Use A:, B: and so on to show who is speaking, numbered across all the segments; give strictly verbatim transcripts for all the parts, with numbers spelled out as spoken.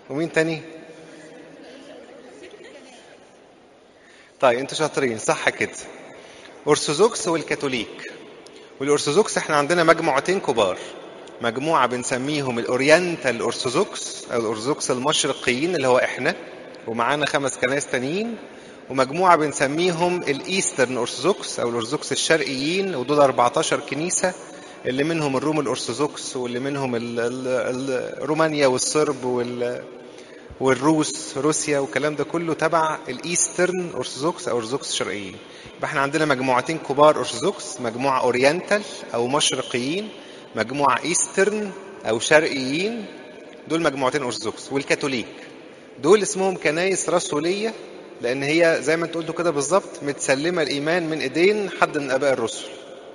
A: ومين تاني؟ طيب انتوا شاطرين صح كده. أرثوذكس والكاثوليك. والأرثوذكس احنا عندنا مجموعتين كبار، مجموعة بنسميهم الأورينتال أرثوذكس أو الأرثوذكس المشرقيين اللي هو احنا، ومعانا خمس كنائس تانيين، ومجموعة بنسميهم الإيسترن أرثوذكس أو الأرثوذكس الشرقيين، ودول أربعتاشر كنيسة، اللي منهم الروم الأرثوذكس واللي منهم ال ال ال رومانيا والصرب وال والروس روسيا والكلام ده كله تبع الايسترن ارثوذكس او ارثوذكس الشرقيين. يبقى احنا عندنا مجموعتين كبار ارثوذكس، مجموعه اورينتال او مشرقيين، مجموعه ايسترن او شرقيين، دول مجموعتين ارثوذكس. والكاثوليك دول اسمهم كنايس رسوليه، لان هي زي ما انت قلتوا كده بالظبط متسلمه الايمان من ايدين حد من اباء الرسل.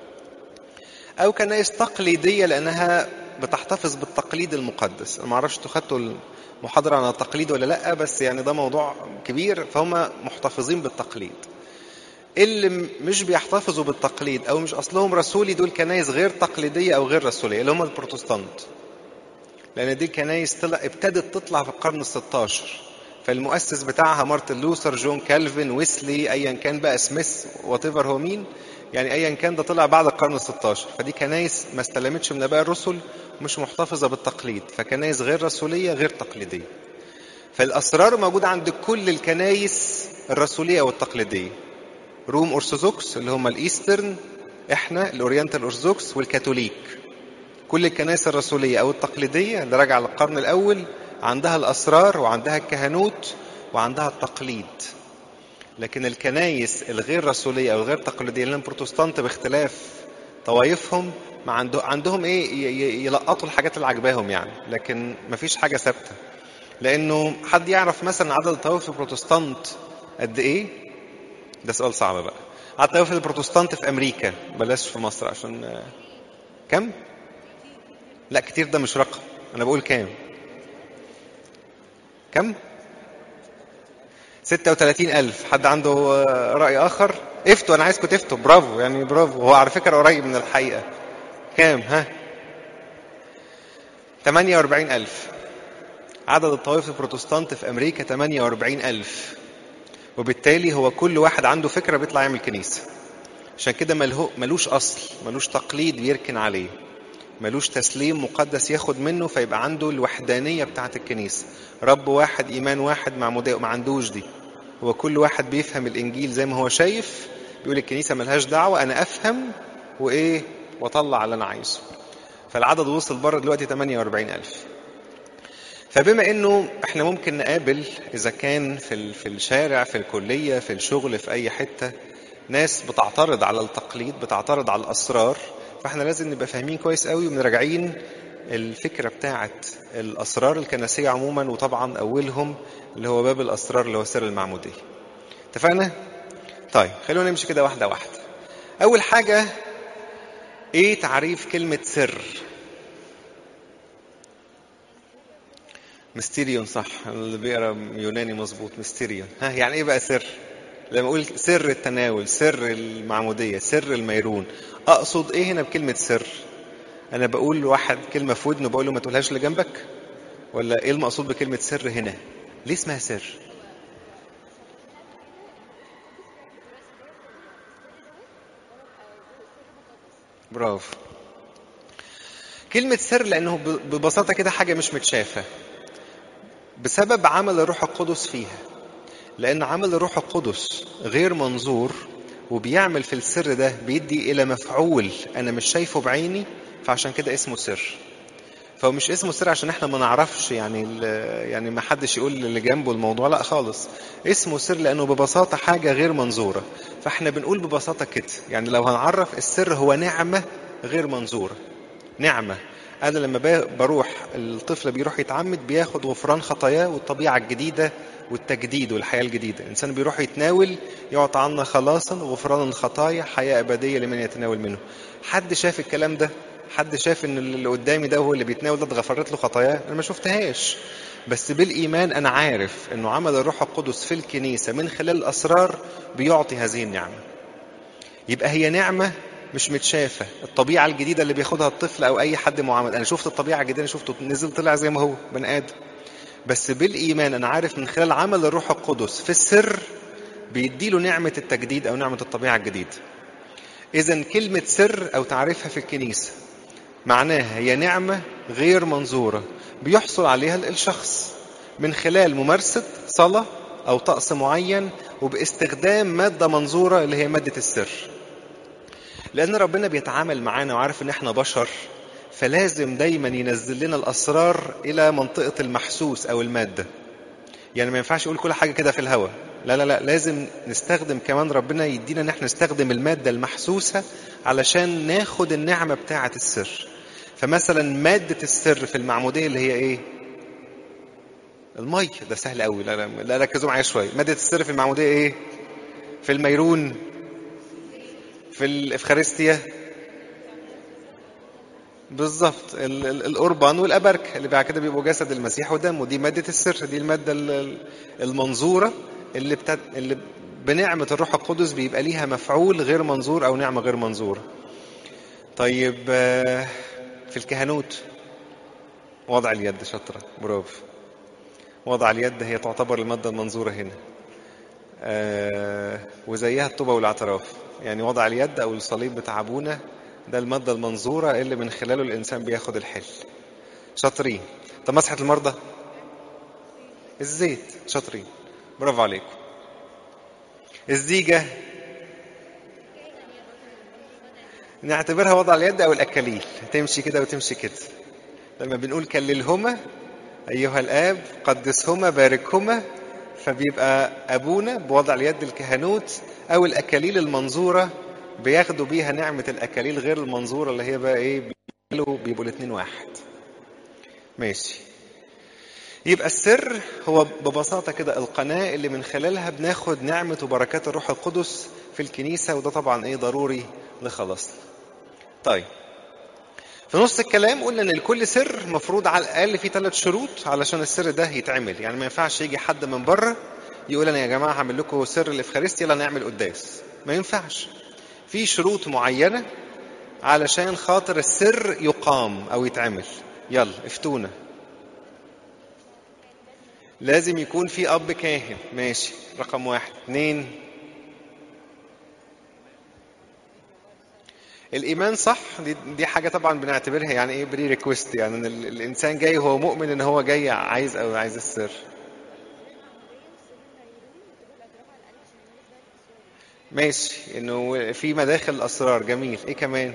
A: او كنايس تقليديه لانها بتحتفظ بالتقليد المقدس. انا ما اعرفش انتوا خدتوا المحاضره عن التقليد ولا لا، بس يعني ده موضوع كبير، فهم محتفظين بالتقليد. اللي مش بيحتفظوا بالتقليد او مش اصلهم رسولي دول كنايس غير تقليديه او غير رسوليه، اللي هم البروتستانت، لان دي كنايس طلع ابتدت تطلع في القرن الستاشر، فالمؤسس بتاعها مارتن لوثر، جون كالفن، ويسلي، ايا كان بقى سميث واتيفر هو مين، يعني ايا كان ده طلع بعد القرن الستاشر. فدي كنايس ما استلمتش من اباء الرسل، مش محتفظه بالتقليد، فكنايس غير رسوليه غير تقليديه. فالاسرار موجوده عند كل الكنايس الرسوليه والتقليديه، روم ارثوذكس اللي هم الايسترن، احنا الاورينتال ارثوذكس، والكاثوليك. كل الكنائس الرسوليه او التقليديه اللي راجعه للقرن الاول عندها الاسرار وعندها الكهنوت وعندها التقليد. لكن الكنائس الغير رسوليه او الغير تقليديه اللي هم بروتستانت باختلاف طوائفهم، ما عنده عندهم ايه يلقطوا الحاجات اللي عجباهم يعني، لكن ما فيش حاجه ثابته. لانه حد يعرف مثلا عدد الطوائف البروتستانت قد ايه؟ ده سؤال صعب بقى. عدد الطوائف البروتستانت في امريكا، بلاش في مصر عشان كم؟ لا كتير ده مش رقم، انا بقول كام؟ كم؟ ستة وثلاثين ألف. حد عنده رأي آخر؟ افتوا، أنا عايزكم تفتوا، برافو يعني برافو، هو على فكرة قريب من الحقيقة. كام ها؟ ثمانية وأربعين ألف. عدد الطوائف البروتستانت في أمريكا ثمانية وأربعين ألف، وبالتالي هو كل واحد عنده فكرة بيطلع يعمل كنيسة. عشان كده ملوش أصل، ملوش تقليد بيركن عليه، ملوش تسليم مقدس ياخد منه، فيبقى عنده الوحدانية بتاعة الكنيسة، رب واحد، إيمان واحد، معمودية، ما عندوش دي. هو كل واحد بيفهم الإنجيل زي ما هو شايف، بيقول الكنيسة ملهاش دعوة، أنا أفهم وإيه وأطلع اللي أنا عايزه. فالعدد وصل بره دلوقتي ثمانية وأربعين ألف. فبما إنه إحنا ممكن نقابل إذا كان في في الشارع، في الكلية، في الشغل، في أي حتة، ناس بتعترض على التقليد، بتعترض على الأسرار، فإحنا لازم نبقى فاهمين كويس قوي ومراجعين الفكرة بتاعة الأسرار الكنسية عموما، وطبعا أولهم اللي هو باب الأسرار اللي هو سر المعمودية. اتفقنا؟ طيب خلونا نمشي كده واحدة واحدة. أول حاجة، إيه تعريف كلمة سر؟ ميستيريون، صح، اللي بيقرا يوناني مظبوط، ميستيريون. ها يعني إيه بقى سر؟ لما أقول سر التناول، سر المعمودية، سر الميرون، أقصد إيه هنا بكلمة سر؟ أنا بقول لواحد كلمة في ودنه بقول له ما تقولهاش اللي جنبك؟ ولا إيه المقصود بكلمة سر هنا؟ ليه اسمها سر؟ برافو. كلمة سر لأنه ببساطة كده حاجة مش متشافة، بسبب عمل الروح القدس فيها. لأن عمل الروح القدس غير منظور، وبيعمل في السر ده بيدي إلى مفعول أنا مش شايفه بعيني، فعشان كده اسمه سر. فهو مش اسمه سر عشان احنا ما نعرفش يعني يعني ما حدش يقول اللي جنبه الموضوع، لا خالص. اسمه سر لأنه ببساطة حاجة غير منظورة. فاحنا بنقول ببساطة كده، يعني لو هنعرف السر هو نعمة غير منظورة. نعمة، أنا لما بروح الطفل بيروح يتعمد بياخد غفران خطاياه والطبيعة الجديدة والتجديد والحياة الجديدة. الإنسان بيروح يتناول يعطى عنا خلاصا غفران الخطايا حياة أبدية لمن يتناول منه. حد شاف الكلام ده؟ حد شاف ان اللي قدامي ده هو اللي بيتناول ده اتغفرت له خطاياه؟ انا ما شفتهاش، بس بالايمان انا عارف انه عمل الروح القدس في الكنيسه من خلال الاسرار بيعطي هذه النعمه. يبقى هي نعمه مش متشافه. الطبيعه الجديده اللي بياخدها الطفل او اي حد معمد، انا شفت الطبيعه الجديده، انا شفته نزل طلع زي ما هو بني ادم. بس بالإيمان أنا عارف من خلال عمل الروح القدس في السر بيديله نعمة التجديد أو نعمة الطبيعة الجديدة. إذن كلمة سر أو تعريفها في الكنيسة معناها هي نعمة غير منظورة بيحصل عليها الشخص من خلال ممارسة صلاة أو طقس معين وباستخدام مادة منظورة اللي هي مادة السر. لأن ربنا بيتعامل معانا وعارف إن إحنا بشر، فلازم دايما ينزل لنا الأسرار إلى منطقة المحسوس أو المادة. يعني ما ينفعش يقول كل حاجة كده في الهواء، لا لا لا، لازم نستخدم كمان، ربنا يدينا ان احنا نستخدم المادة المحسوسة علشان ناخد النعمة بتاعة السر. فمثلا مادة السر في المعمودية اللي هي ايه؟ المية. ده سهل قوي، لا لا, لا ركزوا معايا شوية. مادة السر في المعمودية ايه؟ في الميرون، في الإفخارستيا، بالظبط القربان والأبرك اللي بعد كده بيبقوا جسد المسيح ودمه. دي مادة السر، دي المادة المنظورة اللي, بتت... اللي بنعمة الروح القدس بيبقى ليها مفعول غير منظور أو نعمة غير منظورة. طيب في الكهنوت وضع اليد، شطرة، برافو. وضع اليد هي تعتبر المادة المنظورة هنا، وزيها التوبة والاعتراف. يعني وضع اليد أو الصليب بتاع أبونا ده المادة المنظورة اللي من خلاله الإنسان بياخد الحل. شاطرين. طب مسحة المرضى، الزيت، شاطرين، برافو عليكم. الزيجة نعتبرها وضع اليد أو الأكاليل، تمشي كده وتمشي كده. لما بنقول كللهما أيها الآب قدسهما باركهما، فبيبقى أبونا بوضع اليد الكهنوت أو الأكاليل المنظورة بياخدوا بيها نعمة الأكاليل غير المنظورة اللي هي بقى إيه، بيبقوا الاثنين واحد. ماشي. يبقى السر هو ببساطة كده القناة اللي من خلالها بناخد نعمة وبركات الروح القدس في الكنيسة، وده طبعا ايه ضروري لخلاصنا. طيب في نص الكلام قلنا ان لكل سر مفروض على الاقل في ثلاث شروط علشان السر ده يتعمل. يعني ما ينفعش يجي حد من بره يقول انا يا جماعة هعمل لكم سر الافخارستيا يلا نعمل قداس، ما ينفعش. في شروط معينة علشان خاطر السر يقام او يتعمل. يلا افتونا. لازم يكون في أب كاهن، ماشي، رقم واحد. اثنين، الإيمان صح، دي, دي حاجة طبعا بنعتبرها يعني إيه بري ريكوست، يعني إن الإنسان جاي هو مؤمن إن هو جاي عايز أو عايز السر. ماشي، إنه في مداخل الأسرار، جميل. إيه كمان؟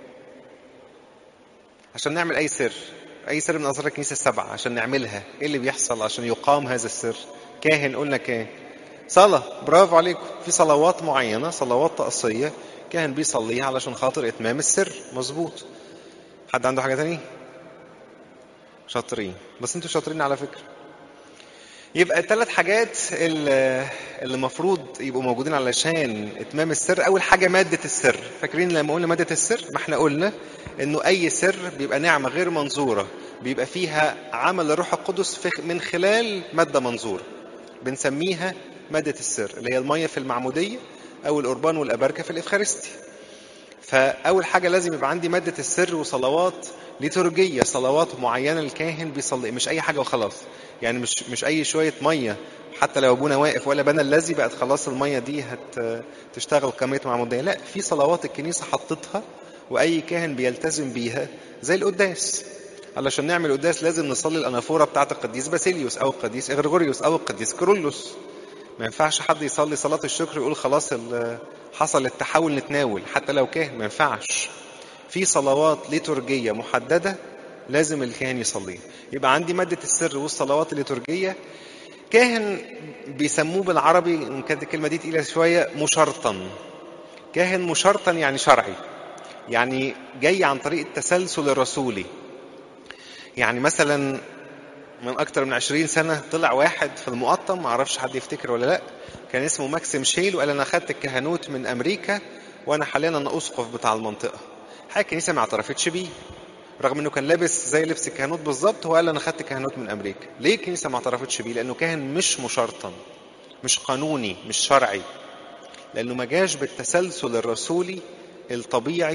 A: عشان نعمل أي سر، أي سر من أسرار الكنيسة السبعة عشان نعملها إيه اللي بيحصل عشان يقام هذا السر؟ كاهن، قلنا كاهن. صلاة، برافو عليكم. في صلوات معينة، صلوات طقسية كاهن بيصليها علشان خاطر إتمام السر، مظبوط. حد عنده حاجة تانية؟ شاطرين، بس انتوا شاطرين على فكرة. يبقى الثلاث حاجات اللي المفروض يبقوا موجودين علشان إتمام السر. أول حاجة مادة السر. فاكرين لما قلنا مادة السر؟ ما احنا قلنا إنه أي سر بيبقى نعمة غير منظورة بيبقى فيها عمل الروح القدس من خلال مادة منظورة بنسميها مادة السر، اللي هي المية في المعمودية أو القربان والأبركة في الإفخارستي. فأول حاجة لازم يبقى عندي مادة السر وصلوات ليتورجية، صلوات معينة الكاهن بيصلي، مش أي حاجة وخلاص. يعني مش مش أي شوية مية حتى لو أبونا واقف ولا بنا الذي بقت خلاص المية دي هتشتغل كمية معمودية. لا، في صلوات الكنيسة حطتها وأي كاهن بيلتزم بيها زي القداس. علشان نعمل قداس لازم نصلي الأنافورة بتاعة القديس باسيليوس أو القديس إغريغوريوس أو القديس كيرلس. ما ينفعش حد يصلي صلاة الشكر يقول خلاص حصل التحول نتناول حتى لو كاهن، ما ينفعش. في صلوات ليتورجية محددة لازم الكاهن يصليها. يبقى عندي مادة السر والصلوات الليتورجية. كاهن بيسموه بالعربي، إن كانت الكلمة دي تقيلة شوية، مشرطن. كاهن مشرطن يعني شرعي، يعني جاي عن طريق التسلسل الرسولي. يعني مثلا من أكتر من عشرين سنة طلع واحد في المقطم، ما أعرفش حد يفتكر ولا لأ، كان اسمه ماكسيم شيل، وقال أنا أخدت الكهنوت من أمريكا وأنا حاليا أنا أسقف بتاع المنطقة. حاجة الكنيسة ما اعترفتش بيه رغم أنه كان لابس زي لبس الكهنوت بالظبط. هو قال أنا أخدت كهنوت من أمريكا. ليه الكنيسة ما اعترفتش بيه؟ لأنه كاهن مش مشرطن، مش قانوني، مش شرعي، لأنه ما جاش بالتسلسل الرسولي الطبيعي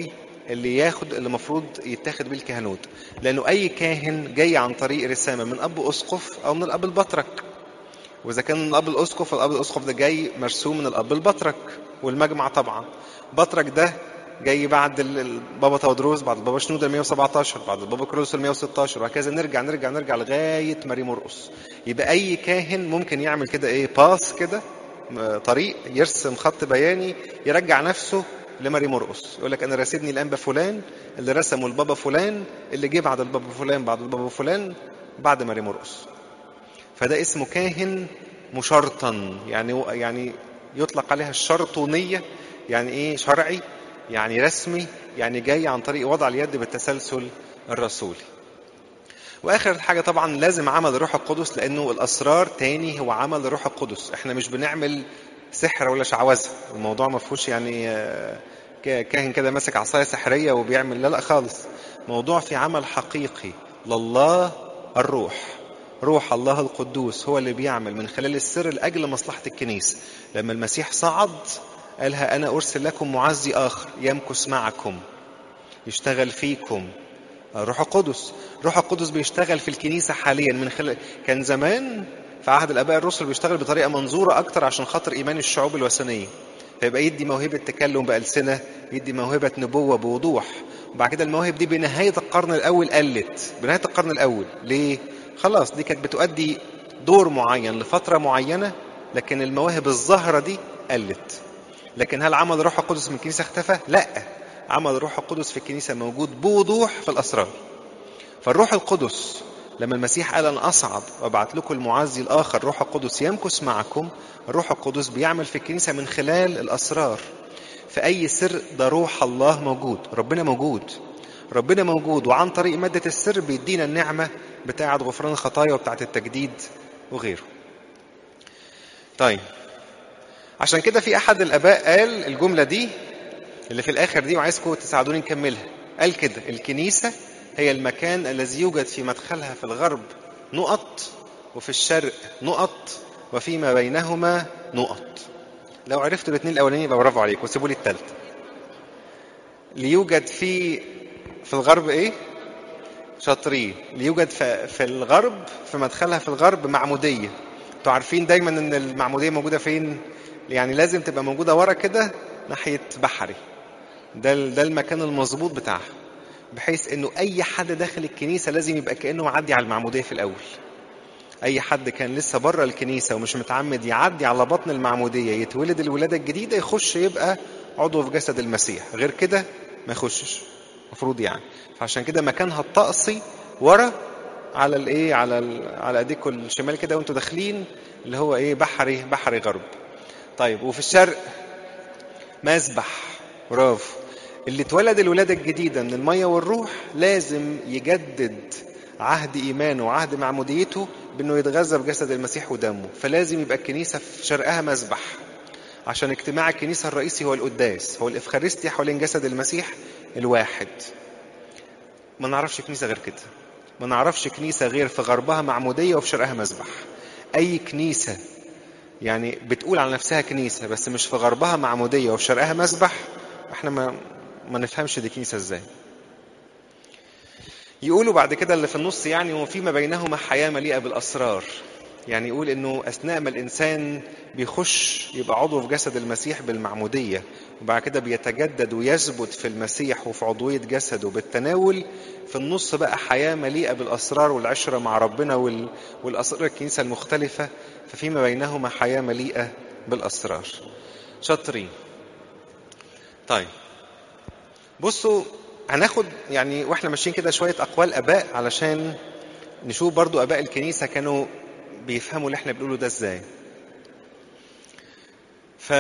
A: اللي ياخد اللي المفروض يتاخد بيه الكهنوت، لانه اي كاهن جاي عن طريق رسامه من اب اسقف او من الاب البطرك، واذا كان من الاب الاسقف فالاب الاسقف ده جاي مرسوم من الاب البطرك والمجمع طبعا. بطرك ده جاي بعد البابا تودروس، بعد البابا شنودة مية وسبعتاشر، بعد البابا كرولوس مية وستاشر، وهكذا نرجع نرجع نرجع لغايه ماري مرقس. يبقى اي كاهن ممكن يعمل كده ايه باس كده طريق، يرسم خط بياني يرجع نفسه لماري مرقس، يقول لك انا راسبني الانبا فلان اللي رسمه البابا فلان اللي جه بعد البابا فلان بعد البابا فلان بعد ماري مرقس. فده اسمه كاهن مشرطن، يعني يعني يطلق عليها الشرطونيه، يعني ايه شرعي، يعني رسمي، يعني جاي عن طريق وضع اليد بالتسلسل الرسولي. واخر حاجه طبعا لازم عمل الروح القدس، لانه الاسرار تاني هو عمل الروح القدس. احنا مش بنعمل سحر ولا شعوذه، الموضوع ما فيهوش يعني كاهن كده ماسك عصايه سحريه وبيعمل، لا لا خالص. موضوع في عمل حقيقي لله الروح، روح الله القدوس هو اللي بيعمل من خلال السر لاجل مصلحه الكنيسه. لما المسيح صعد قالها انا ارسل لكم معزي اخر يمكث معكم يشتغل فيكم، روح القدس. روح القدس بيشتغل في الكنيسة حاليا من خلال، كان زمان في عهد الآباء الرسل بيشتغل بطريقة منظورة أكتر عشان خاطر إيمان الشعوب الوثنية، فيبقى يدي موهبة تكلم بألسنة، يدي موهبة نبوة بوضوح. وبعد كده المواهب دي بنهاية القرن الأول قلت، بنهاية القرن الأول ليه؟ خلاص دي كانت بتؤدي دور معين لفترة معينة، لكن المواهب الظاهرة دي قلت. لكن هل عمل روح القدس من الكنيسة اختفى؟ لا، عمل روح القدس في الكنيسة موجود بوضوح في الأسرار. فالروح القدس لما المسيح قال أنا أصعد وأبعت لكم المعزي الآخر روح القدس يمكث معكم، الروح القدس بيعمل في الكنيسة من خلال الأسرار. في أي سر ده روح الله موجود، ربنا موجود، ربنا موجود، وعن طريق مادة السر بيدينا النعمة بتاعة غفران الخطايا وبتاعة التجديد وغيره. طيب عشان كده في أحد الآباء قال الجملة دي اللي في الآخر دي، وعايزكم تساعدوني نكملها. قال كده الكنيسة هي المكان الذي يوجد في مدخلها في الغرب نقط، وفي الشرق نقط، وفيما بينهما نقط. لو عرفتوا الاثنين الأولانيين يبقى برافو عليكم، وسيبوا لي الثالثة. ليوجد في في الغرب ايه؟ شاطرين. ليوجد في, في الغرب في مدخلها في الغرب معمودية. انتوا عارفين دايما ان المعمودية موجودة فين؟ يعني لازم تبقى موجودة ورا كده ناحية بحري، ده ده المكان المظبوط بتاعها، بحيث انه اي حد داخل الكنيسه لازم يبقى كانه معدي على المعموديه في الاول. اي حد كان لسه بره الكنيسه ومش متعمد يعدي على بطن المعموديه يتولد الولاده الجديده يخش يبقى عضو في جسد المسيح، غير كده ما يخشش المفروض يعني. فعشان كده مكانها الطقسي ورا على الايه، على ال... على ايديكم الشمال كده وانتوا داخلين، اللي هو ايه بحري بحري غرب. طيب وفي الشرق مسبح، برافو. اللي اتولد الولادة الجديدة من المية والروح لازم يجدد عهد إيمانه وعهد معموديته بأنه يتغذى بجسد المسيح ودمه، فلازم يبقى الكنيسة في شرقها مسبح، عشان اجتماع الكنيسة الرئيسي هو القداس، هو الإفخارستيا حوالين جسد المسيح الواحد. ما نعرفش كنيسة غير كده، ما نعرفش كنيسة غير في غربها معمودية وفي شرقها مسبح. أي كنيسة يعني بتقول على نفسها كنيسة بس مش في غربها معمودية وفي شرقها مسبح، احنا ما ما نفهمش دي كنيسة ازاي. يقولوا بعد كده اللي في النص يعني وفيما بينهما حياة مليئة بالأسرار، يعني يقول انه اثناء ما الانسان بيخش يبقى عضو في جسد المسيح بالمعمودية، وبعد كده بيتجدد ويثبت في المسيح وفي عضوية جسده بالتناول، في النص بقى حياة مليئة بالأسرار والعشرة مع ربنا وال... والأسرار الكنيسة المختلفة، ففيما بينهما حياة مليئة بالأسرار. شاطرين. طيب بصوا هناخد يعني واحنا ماشيين كده شوية أقوال أباء علشان نشوف برضو أباء الكنيسة كانوا بيفهموا اللي احنا بنقوله ده ازاي. ف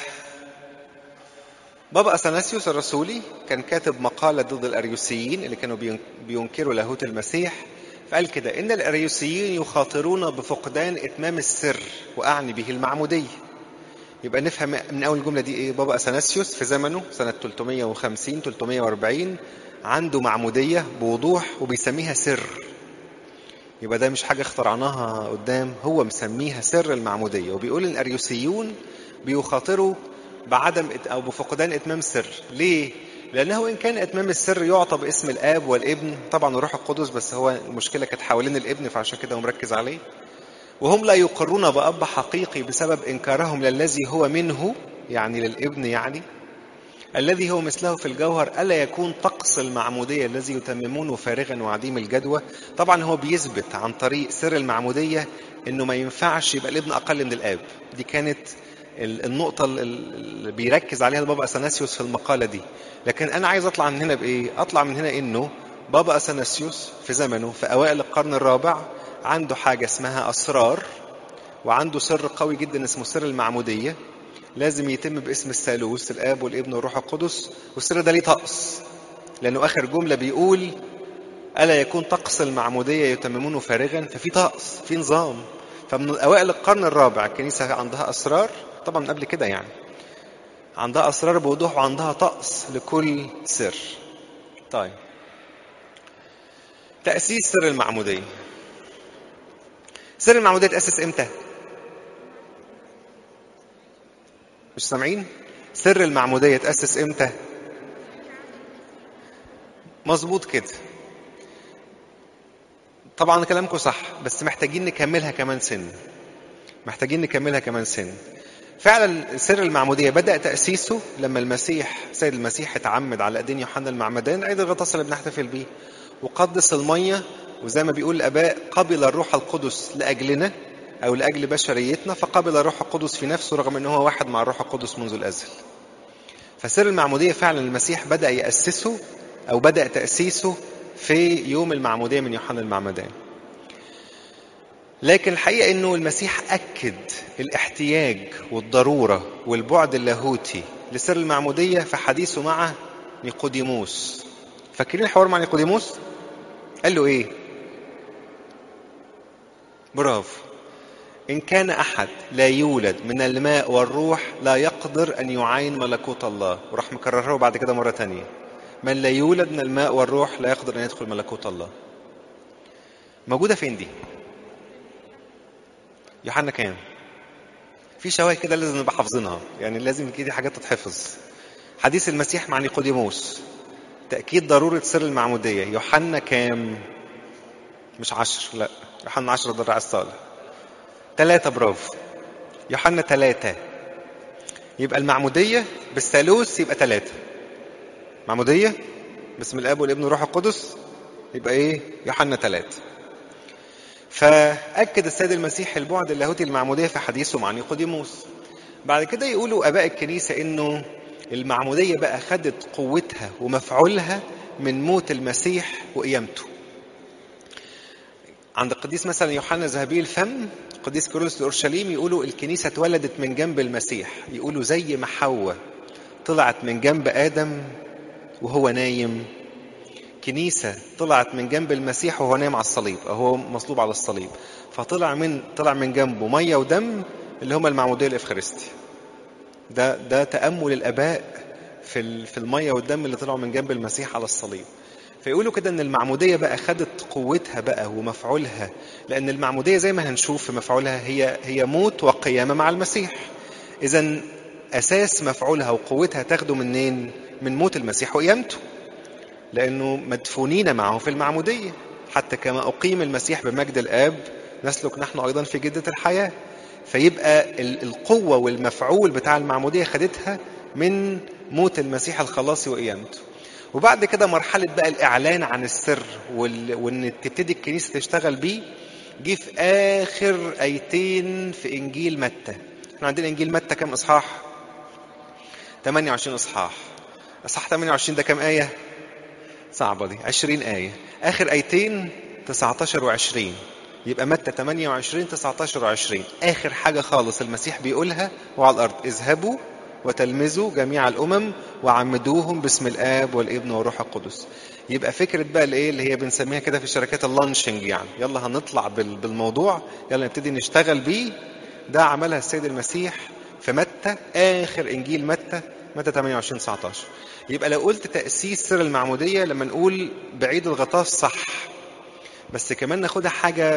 A: بابا أثناسيوس الرسولي كان كاتب مقالة ضد الأريوسيين اللي كانوا بينكروا لاهوت المسيح، فقال كده إن الأريوسيين يخاطرون بفقدان إتمام السر وأعني به المعمودية. يبقى نفهم من أول جملة دي إيه؟ بابا أثناسيوس في زمنه سنة ثلاثمية وخمسين ثلاثمية وأربعين عنده معمودية بوضوح وبيسميها سر. يبقى ده مش حاجة اخترعناها قدام، هو مسميها سر المعمودية، وبيقول الأريوسيون بيخاطروا بعدم أو بفقدان إتمام سر. ليه؟ لأنه إن كان إتمام السر يعطى باسم الآب والابن طبعا الروح القدس، بس هو المشكلة كانت حوالين الابن فعشان كده هو مركز عليه. وهم لا يقرون بأب حقيقي بسبب إنكارهم للذي هو منه، يعني للابن يعني، الذي هو مثله في الجوهر، ألا يكون طقس المعمودية الذي يتممونه فارغا وعديم الجدوى. طبعا هو بيثبت عن طريق سر المعمودية إنه ما ينفعش يبقى الابن أقل من الآب. دي كانت النقطة اللي بيركز عليها البابا أثناسيوس في المقالة دي. لكن أنا عايز أطلع من هنا بإيه؟ أطلع من هنا إنه بابا أثناسيوس في زمنه في أوائل القرن الرابع عنده حاجة اسمها أسرار، وعنده سر قوي جدا اسمه سر المعمودية، لازم يتم باسم الثالوث الآب والابن والروح القدس. والسر ده ليه طقس، لأنه آخر جملة بيقول ألا يكون طقس المعمودية يتممونه فارغا. ففي طقس، في نظام. فمن أوائل القرن الرابع الكنيسة عندها أسرار، طبعا قبل كده يعني عندها أسرار بوضوح وعندها طقس لكل سر. طيب، تأسيس سر المعمودية. سر المعمودية تأسس إمتى؟ مش سامعين؟ سر المعمودية تأسس إمتى؟ مظبوط كده. طبعا كلامكم صح، بس محتاجين نكملها كمان سن محتاجين نكملها كمان سن فعلا سر المعمودية بدأ تأسيسه لما المسيح سيد المسيح اتعمد على ايدين يوحنا المعمدان، عيد الغطاس اللي بنحتفل بيه، وقدس المية، وزي ما بيقول الآباء قبل الروح القدس لأجلنا أو لأجل بشريتنا، فقبل الروح القدس في نفسه رغم أنه هو واحد مع الروح القدس منذ الأزل. فسر المعمودية فعلا المسيح بدأ يأسسه أو بدأ تأسيسه في يوم المعمودية من يوحنا المعمدان. لكن الحقيقة أنه المسيح أكد الاحتياج والضرورة والبعد اللاهوتي لسر المعمودية في حديثه مع نيقوديموس. فاكرين الحوار مع نيقوديموس؟ قال له إيه؟ برافو. إن كان أحد لا يولد من الماء والروح لا يقدر أن يعاين ملكوت الله. وراح مكرره بعد كده مرة تانية، من لا يولد من الماء والروح لا يقدر أن يدخل ملكوت الله. موجودة فين دي؟ يوحنا كام؟ في شواهد كده لازم نبقى حافظينها، يعني لازم كده حاجات تتحفظ. حديث المسيح مع نيقوديموس، تأكيد ضرورة سر المعمودية، يوحنا كام؟ مش عشر، لا، يوحنا عشرة ده الرعاية الصالح. ثلاثة، برافو، يوحنا ثلاثة. يبقى المعمودية بالثالوث يبقى ثلاثة. معمودية باسم الآب والابن والروح القدس يبقى إيه؟ يوحنا ثلاثة. فأكد السيد المسيح البعد اللاهوتي المعمودية في حديثه مع نيقوديموس. بعد كده يقولوا آباء الكنيسة إنه المعمودية بقى خدت قوتها ومفعولها من موت المسيح وقيامته. عند القديس مثلا يوحنا ذهبي الفم، القديس كيرلس الأورشليم، يقولوا الكنيسة اتولدت من جنب المسيح. يقولوا زي ما حواء طلعت من جنب آدم وهو نايم، كنيسة طلعت من جنب المسيح وهو نايم على الصليب أو هو مصلوب على الصليب، فطلع من طلع من جنبه مية ودم اللي هما المعمودية الإفخارستية. ده ده تأمل الآباء في في المية والدم اللي طلعوا من جنب المسيح على الصليب. فيقولوا كده ان المعمودية بقى خدت قوتها بقى ومفعولها، لأن المعمودية زي ما هنشوف في مفعولها هي هي موت وقيامة مع المسيح. إذن أساس مفعولها وقوتها تاخده منين؟ من موت المسيح وقيامته، لأنه مدفونين معه في المعمودية، حتى كما أقيم المسيح بمجد الآب نسلك نحن أيضا في جدة الحياة. فيبقى القوة والمفعول بتاع المعمودية خدتها من موت المسيح الخلاصي وقيامته. وبعد كده مرحلة بقى الإعلان عن السر وال... وإن تبتدي الكنيسة تشتغل بيه، جه في آخر آيتين في إنجيل متى. احنا عندنا إنجيل متى كم إصحاح؟ ثمانية وعشرين إصحاح. إصحاح ثمانية وعشرين ده كم آية؟ صعبة دي، عشرين آية. آخر آيتين تسعة عشر وعشرين. يبقى متى ثمانية وعشرين تسعة عشر وعشرين آخر حاجة خالص المسيح بيقولها وعلى الأرض: اذهبوا وتلمذوا جميع الأمم وعمدوهم باسم الآب والابن والروح القدس. يبقى فكرة بقى الايه اللي هي بنسميها كده في شركات اللانشنج، يعني يلا هنطلع بالموضوع، يلا نبتدي نشتغل بيه. ده عملها السيد المسيح في متى، آخر إنجيل متى، متى ثمانية وعشرين تسعة عشر. يبقى لو قلت تأسيس سر المعمودية لما نقول بعيد الغطاس صح، بس كمان ناخدها حاجة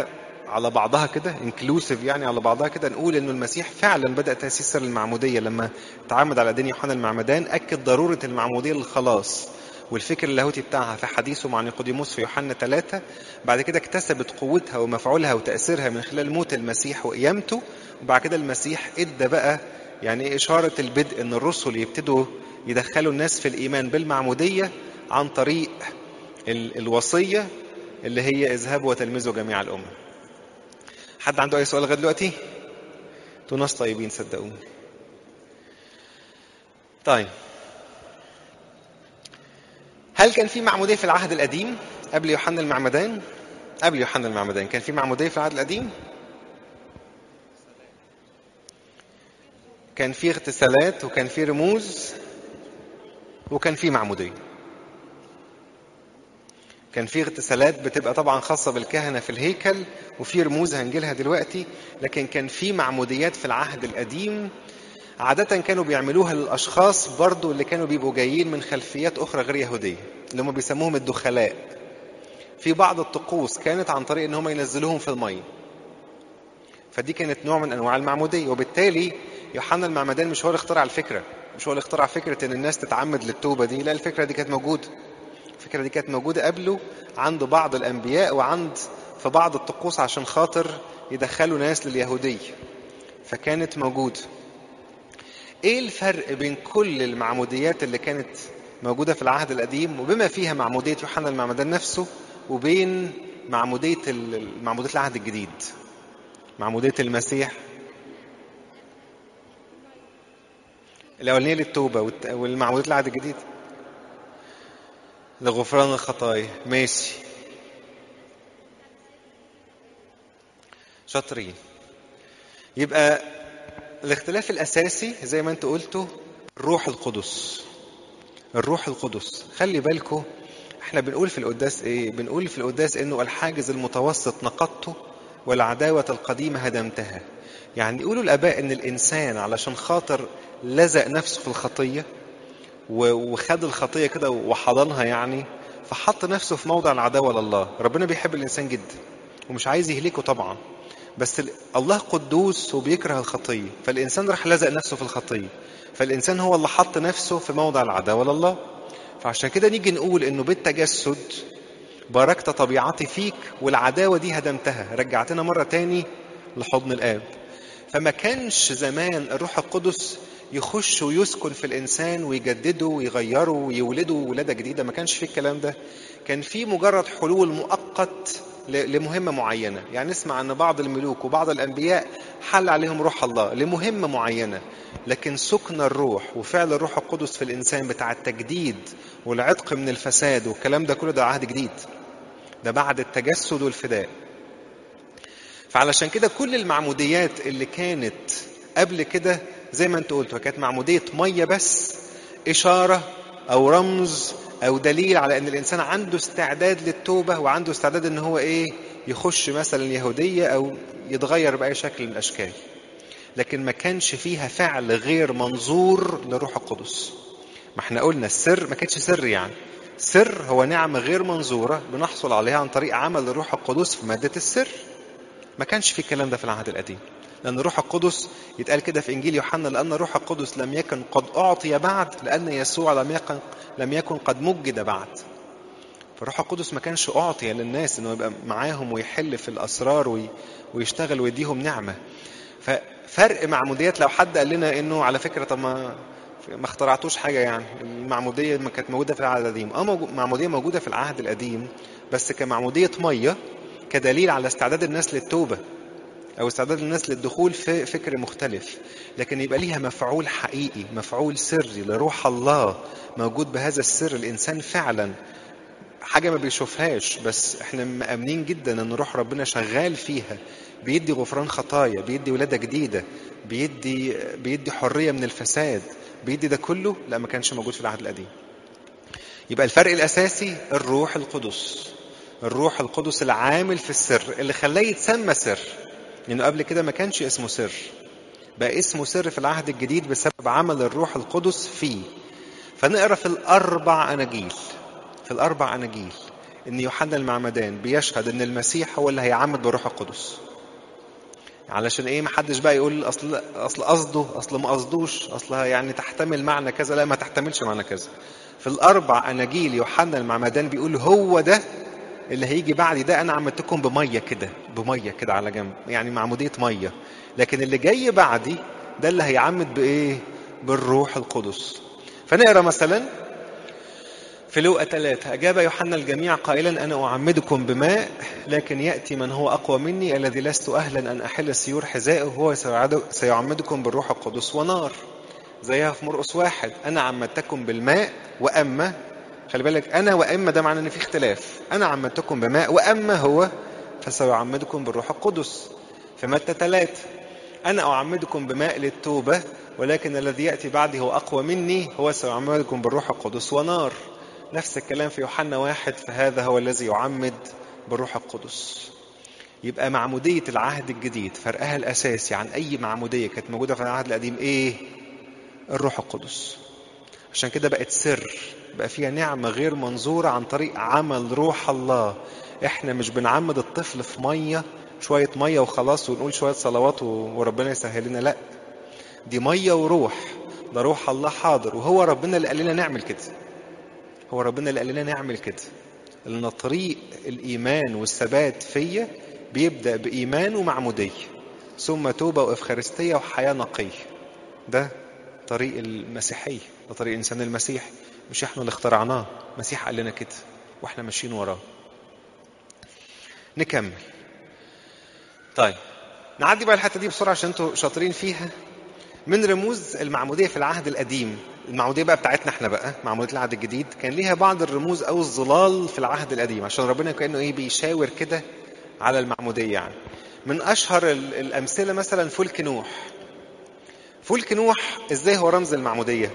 A: على بعضها كده انكلوسيف يعني على بعضها كده نقول انه المسيح فعلا بدأ تأسيس سر المعمودية لما تعمد على ايدين يوحنا المعمدان، اكد ضرورة المعمودية للخلاص والفكر اللاهوتي بتاعها في حديثه مع نيقوديموس في يوحنا ثلاثة. بعد كده اكتسبت قوتها ومفعولها وتأثيرها من خلال موت المسيح وقيامته، وبعد كده المسيح ادى بقى يعني إشارة البدء ان الرسل يبتدوا يدخلوا الناس في الإيمان بالمعمودية عن طريق الوصية اللي هي اذهبوا وتلمذوا جميع الأمم. حد عنده أي سؤال لغاية دلوقتي؟ انتوا ناس طيبين صدقوني. طيب، هل كان في معمودية في العهد القديم قبل يوحنا المعمدان؟ قبل يوحنا المعمدان كان في معمودية في العهد القديم؟ كان في اغتسالات وكان في رموز وكان في معمودية. كان في اغتسالات بتبقى طبعا خاصة بالكهنة في الهيكل، وفي رموز هنجيلها دلوقتي، لكن كان في معموديات في العهد القديم عادة كانوا بيعملوها للأشخاص برضو اللي كانوا بيبقوا جايين من خلفيات أخرى غير يهودية، اللي هم بيسموهم الدخلاء. في بعض الطقوس كانت عن طريق ان هم ينزلوهم في المية، فدي كانت نوع من أنواع المعمودية. وبالتالي يوحنا المعمدان مش هو اللي اخترع الفكرة، مش هو اللي اخترع فكرة ان الناس تتعمد للتوبة دي، لا، الفكرة دي كانت موجودة. الفكرة دي كانت موجودة قبله عند بعض الأنبياء وعند في بعض الطقوس عشان خاطر يدخلوا ناس لليهودية، فكانت موجودة. ايه الفرق بين كل المعموديات اللي كانت موجودة في العهد القديم وبما فيها معمودية يوحنا المعمدان نفسه وبين معمودية معمودية العهد الجديد، معمودية المسيح؟ الأولانية للتوبة والمعمودية العهد الجديد لغفران الخطايا. ماشي، شاطرين. يبقى الاختلاف الأساسي زي ما انت قلتوا الروح القدس. الروح القدس، خلي بالكم احنا بنقول في القداس ايه؟ بنقول في القداس انه الحاجز المتوسط نقضته والعداوة القديمة هدمتها. يعني يقولوا الآباء ان الإنسان علشان خاطر لزق نفسه في الخطية وخد الخطية كده وحضنها، يعني فحط نفسه في موضع العداوة لله. ربنا بيحب الإنسان جدا ومش عايز يهلكه طبعا، بس الله قدوس وبيكره الخطية، فالإنسان راح لزق نفسه في الخطية، فالإنسان هو اللي حط نفسه في موضع العداوة لله. فعشان كده نيجي نقول إنه بالتجسد باركت طبيعتي فيك والعداوة دي هدمتها، رجعتنا مرة تاني لحضن الآب. فما كانش زمان الروح القدس يخش ويسكن في الإنسان ويجدده ويغيره ويولده ولادة جديدة، ما كانش فيه الكلام ده. كان فيه مجرد حلول مؤقت لمهمة معينة. يعني نسمع أن بعض الملوك وبعض الأنبياء حل عليهم روح الله لمهمة معينة، لكن سكن الروح وفعل الروح القدس في الإنسان بتاع التجديد والعتق من الفساد والكلام ده كله ده عهد جديد، ده بعد التجسد والفداء. فعلشان كده كل المعموديات اللي كانت قبل كده زي ما انت قلت كانت معمودية مية بس، إشارة أو رمز أو دليل على أن الإنسان عنده استعداد للتوبة وعنده استعداد أن هو إيه يخش مثلا اليهودية أو يتغير بأي شكل من الأشكال، لكن ما كانش فيها فعل غير منظور لروح القدس. ما احنا قلنا السر ما كانش سر، يعني سر هو نعمة غير منظورة بنحصل عليها عن طريق عمل الروح القدس في مادة السر. ما كانش في الكلام ده في العهد القديم، لأن روح القدس يتقال كده في إنجيل يوحنا لأن روح القدس لم يكن قد أعطي بعد، لأن يسوع لم يكن لم يكن قد مجد بعد. فروح القدس ما كانش أعطي للناس إنه يبقى معاهم ويحل في الأسرار ويشتغل ويديهم نعمة. ففرق معموديات، لو حد قال لنا إنه على فكرة طب ما ما اخترعتوش حاجة، يعني المعمودية ما كانت موجودة في العهد القديم. اه معمودية موجودة في العهد القديم بس كمعمودية مية كدليل على استعداد الناس للتوبة أو استعداد الناس للدخول في فكر مختلف، لكن يبقى ليها مفعول حقيقي، مفعول سري لروح الله موجود بهذا السر. الإنسان فعلا حاجة ما بيشوفهاش بس احنا مأمنين جدا أن روح ربنا شغال فيها، بيدي غفران خطايا، بيدي ولادة جديدة، بيدي بيدي حرية من الفساد، بيدي ده كله. لا، ما كانش موجود في العهد القديم. يبقى الفرق الأساسي الروح القدس، الروح القدس العامل في السر اللي خلاه يتسمى سر، لأنه قبل كده ما كانش اسمه سر، بقى اسمه سر في العهد الجديد بسبب عمل الروح القدس فيه. فنقرأ في الأربع أناجيل، في الأربع أناجيل ان يوحنا المعمدان بيشهد ان المسيح هو اللي هيعمد بالروح القدس. علشان ايه؟ ما حدش بقى يقول اصل اصل قصده، اصل ما قصدوش، اصلها يعني تحتمل معنى كذا. لا، ما تحتملش معنى كذا. في الاربع اناجيل يوحنا المعمدان بيقول هو ده اللي هيجي بعدي، ده انا عمدتكم بميه كده، بميه كده على جنب، يعني معموديه ميه. لكن اللي جاي بعدي ده اللي هيعمد بايه؟ بالروح القدس. فنقرا مثلا في لوقا ثلاثة: أجاب يوحنا الجميع قائلا أنا أعمدكم بماء، لكن يأتي من هو أقوى مني الذي لست أهلا أن أحل سيور حذائه، هو سيعمدكم بالروح القدس ونار. زيها في مرقس واحد: أنا عمدتكم بالماء وأما، خلي بالك أنا وأما ده معناه إن في اختلاف. أنا عمدتكم بماء وأما هو فسيعمدكم بالروح القدس. في متى ثلاثة: أنا أعمدكم بماء للتوبة، ولكن الذي يأتي بعدي هو أقوى مني، هو سيعمدكم بالروح القدس ونار. نفس الكلام في يوحنا واحد: فهذا هو الذي يعمد بالروح القدس. يبقى معمودية العهد الجديد فرقها الأساسي عن أي معمودية كانت موجودة في العهد القديم إيه؟ الروح القدس. عشان كده بقت سر، بقى فيها نعمة غير منظورة عن طريق عمل روح الله. إحنا مش بنعمد الطفل في مية، شوية مية وخلاص ونقول شوية صلوات وربنا يسهل لنا. لأ، دي مية وروح، ده روح الله حاضر، وهو ربنا اللي قال لنا نعمل كده. هو ربنا اللي قال لنا نعمل كده، لأن طريق الإيمان والثبات فيا بيبدأ بإيمان ومعمودية، ثم توبة وإفخارستية وحياة نقية. ده طريق المسيحية، ده طريق الإنسان المسيحي، مش إحنا اللي اخترعناه، المسيح قال لنا كده وإحنا ماشيين وراه. نكمل. طيب نعدي بقى الحتة دي بسرعة عشان انتوا شاطرين فيها. من رموز المعمودية في العهد القديم، المعمودية بقى بتاعتنا احنا بقى معمودية العهد الجديد، كان ليها بعض الرموز أو الظلال في العهد القديم، عشان ربنا كأنه ايه بيشاور كده على المعمودية يعني. من أشهر الأمثلة مثلا فلك نوح. فلك نوح ازاي هو رمز المعمودية؟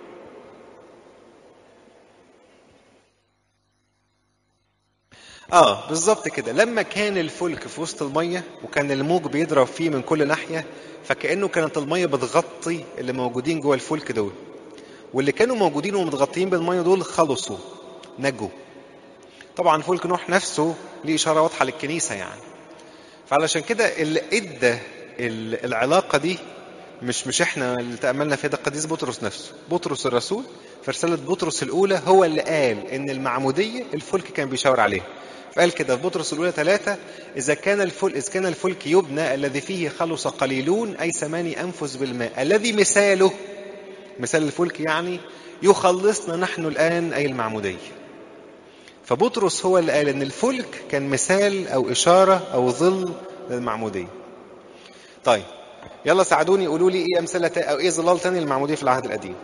A: اه بالظبط كده. لما كان الفلك في وسط المية وكان الموج بيضرب فيه من كل ناحية، فكأنه كانت المية بتغطي اللي موجودين جوه الفلك دول، واللي كانوا موجودين ومتغطيين بالمية دول خلصوا، نجوا. طبعا فلك نوح نفسه ليه إشارة واضحة للكنيسة يعني. فعلشان كده اللي ادى العلاقة دي مش مش احنا اللي تأملنا فيها، ده القديس بطرس نفسه. بطرس الرسول في رسالة بطرس الأولى هو اللي قال إن المعمودية الفلك كان بيشاور عليها. فقال كده في بطرس الأولى ثلاثة: إذا كان الفلك إذا كان الفلك يبنى الذي فيه خلص قليلون أي ثماني أنفس بالماء الذي مثاله، مثال الفلك يعني، يخلصنا نحن الآن أي المعمودية. فبطرس هو اللي قال إن الفلك كان مثال أو إشارة أو ظل للمعمودية. طيب يلا ساعدوني قولوا لي إيه أمثلة أو إيه ظلال تاني للمعمودية في العهد القديم.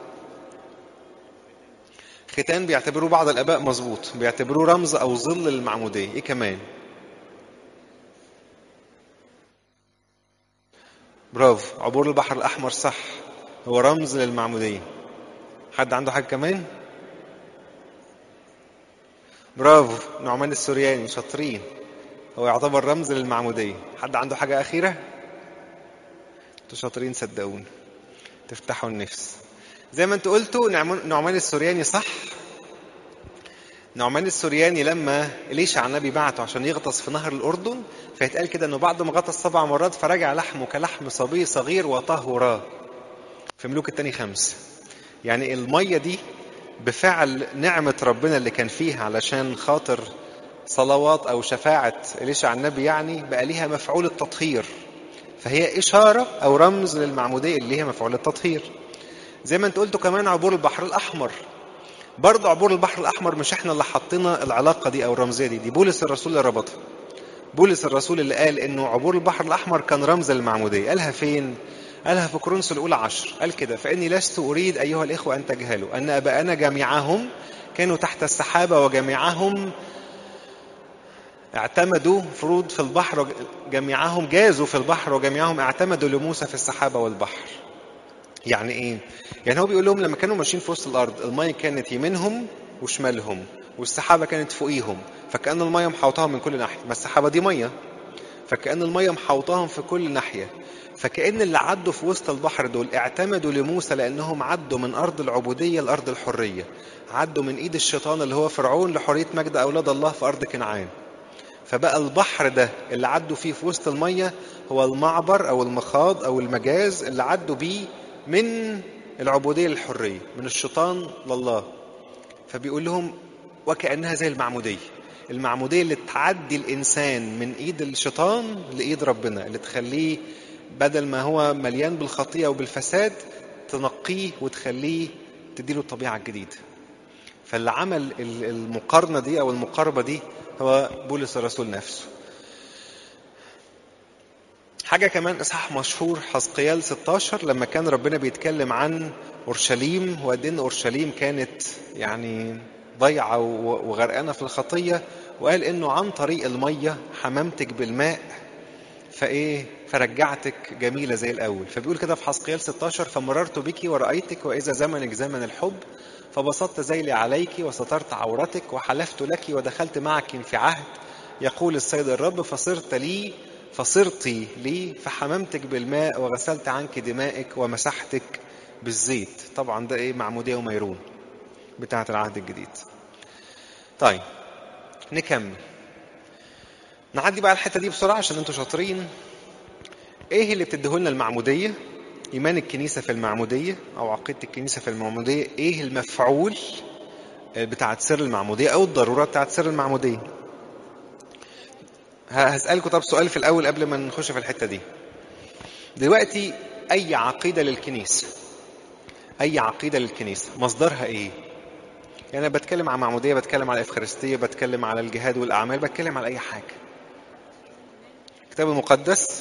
A: ختان بيعتبروه بعض الآباء مظبوط، بيعتبروه رمز أو ظل للمعمودية. إيه كمان؟ برافو، عبور البحر الأحمر صح، هو رمز للمعمودية. حد عنده حاجة كمان؟ برافو، نعمان السورياني، شاطرين، هو يعتبر رمز للمعمودية. حد عنده حاجة أخيرة؟ انتوا شاطرين صدقوني، تفتحوا النفس. زي ما انتوا قلتوا نعمان السورياني صح. نعمان السورياني لما إليشع النبي بعته عشان يغطس في نهر الأردن، فيتقال كده انه بعد ما غطس سبع مرات فرجع لحمه كلحم صبي صغير وطهرا في ملوك الثاني خمسة. يعني المية دي بفعل نعمة ربنا اللي كان فيها علشان خاطر صلوات أو شفاعة إليشع النبي، يعني بقى ليها مفعول التطهير، فهي إشارة أو رمز للمعمودية اللي هي مفعول التطهير. زي ما انت قلتوا كمان عبور البحر الأحمر، برضه عبور البحر الأحمر مش احنا اللي حطينا العلاقة دي أو الرمزية دي، دي بولس الرسول اللي ربطها. بولس الرسول اللي قال إنه عبور البحر الأحمر كان رمز للمعمودية. قالها فين؟ قالها في كورنثوس الأولى عشر، قال كده: فإني لست أريد أيها الإخوة أن تجهلوا أن أباءنا جميعهم كانوا تحت السحابة وجميعهم اعتمدوا فروض في البحر، جميعهم جازوا في البحر وجميعهم اعتمدوا لموسى في السحابة والبحر. يعني ايه؟ يعني هو بيقول لهم لما كانوا ماشيين في وسط الارض المية كانت يمينهم وشمالهم والسحابة كانت فوقيهم، فكأن المية محوطاهم من كل ناحية، ما السحابة دي مية، فكأن المية محوطاهم في كل ناحية. فكأن اللي عدوا في وسط البحر دول اعتمدوا لموسى لأنهم عدوا من أرض العبودية لأرض الحرية، عدوا من إيد الشيطان اللي هو فرعون لحرية مجد أولاد الله في أرض كنعان. فبقى البحر ده اللي عدوا فيه في وسط المية هو المعبر أو المخاض أو المجاز اللي عدوا بيه من العبودية للحرية، من الشيطان لله. فبيقول لهم وكأنها زي المعمودية، المعمودية اللي تعدي الإنسان من إيد الشيطان لإيد ربنا، اللي تخليه بدل ما هو مليان بالخطيئة وبالفساد تنقيه وتخليه تديله الطبيعة الجديدة. فاللي عمل المقارنة دي أو المقاربة دي هو بولس الرسول نفسه. حاجة كمان إصحاح مشهور حزقيال ستاشر لما كان ربنا بيتكلم عن أورشليم وقد إن أورشليم كانت يعني ضيعة وغرقانة في الخطية، وقال إنه عن طريق المية حممتك بالماء فإيه فرجعتك جميلة زي الأول. فبيقول كده في حزقيال ستاشر فمررت بك ورأيتك وإذا زمنك زمن الحب فبسطت ذيلي عليك وسترت عورتك وحلفت لك ودخلت معك في عهد يقول السيد الرب فصرت لي فصرتي لي فحممتك بالماء وغسلت عنك دمائك ومسحتك بالزيت. طبعا ده ايه معمودية وميرون بتاعة العهد الجديد. طيب نكمل نعدي بقى الحتة دي بسرعة عشان انتوا شاطرين. ايه اللي بتديهولنا المعمودية؟ ايمان الكنيسة في المعمودية او عقيدة الكنيسة في المعمودية. ايه المفعول بتاعة سر المعمودية او الضرورة بتاعة سر المعمودية؟ هسألكم طب سؤال في الأول قبل ما نخش في الحتة دي. دلوقتي أي عقيدة للكنيسة أي عقيدة للكنيسة مصدرها إيه؟ يعني أنا بتكلم عن معمودية، بتكلم على الإفخارستية، بتكلم على الجهاد والأعمال، بتكلم على أي حاجة. الكتاب المقدس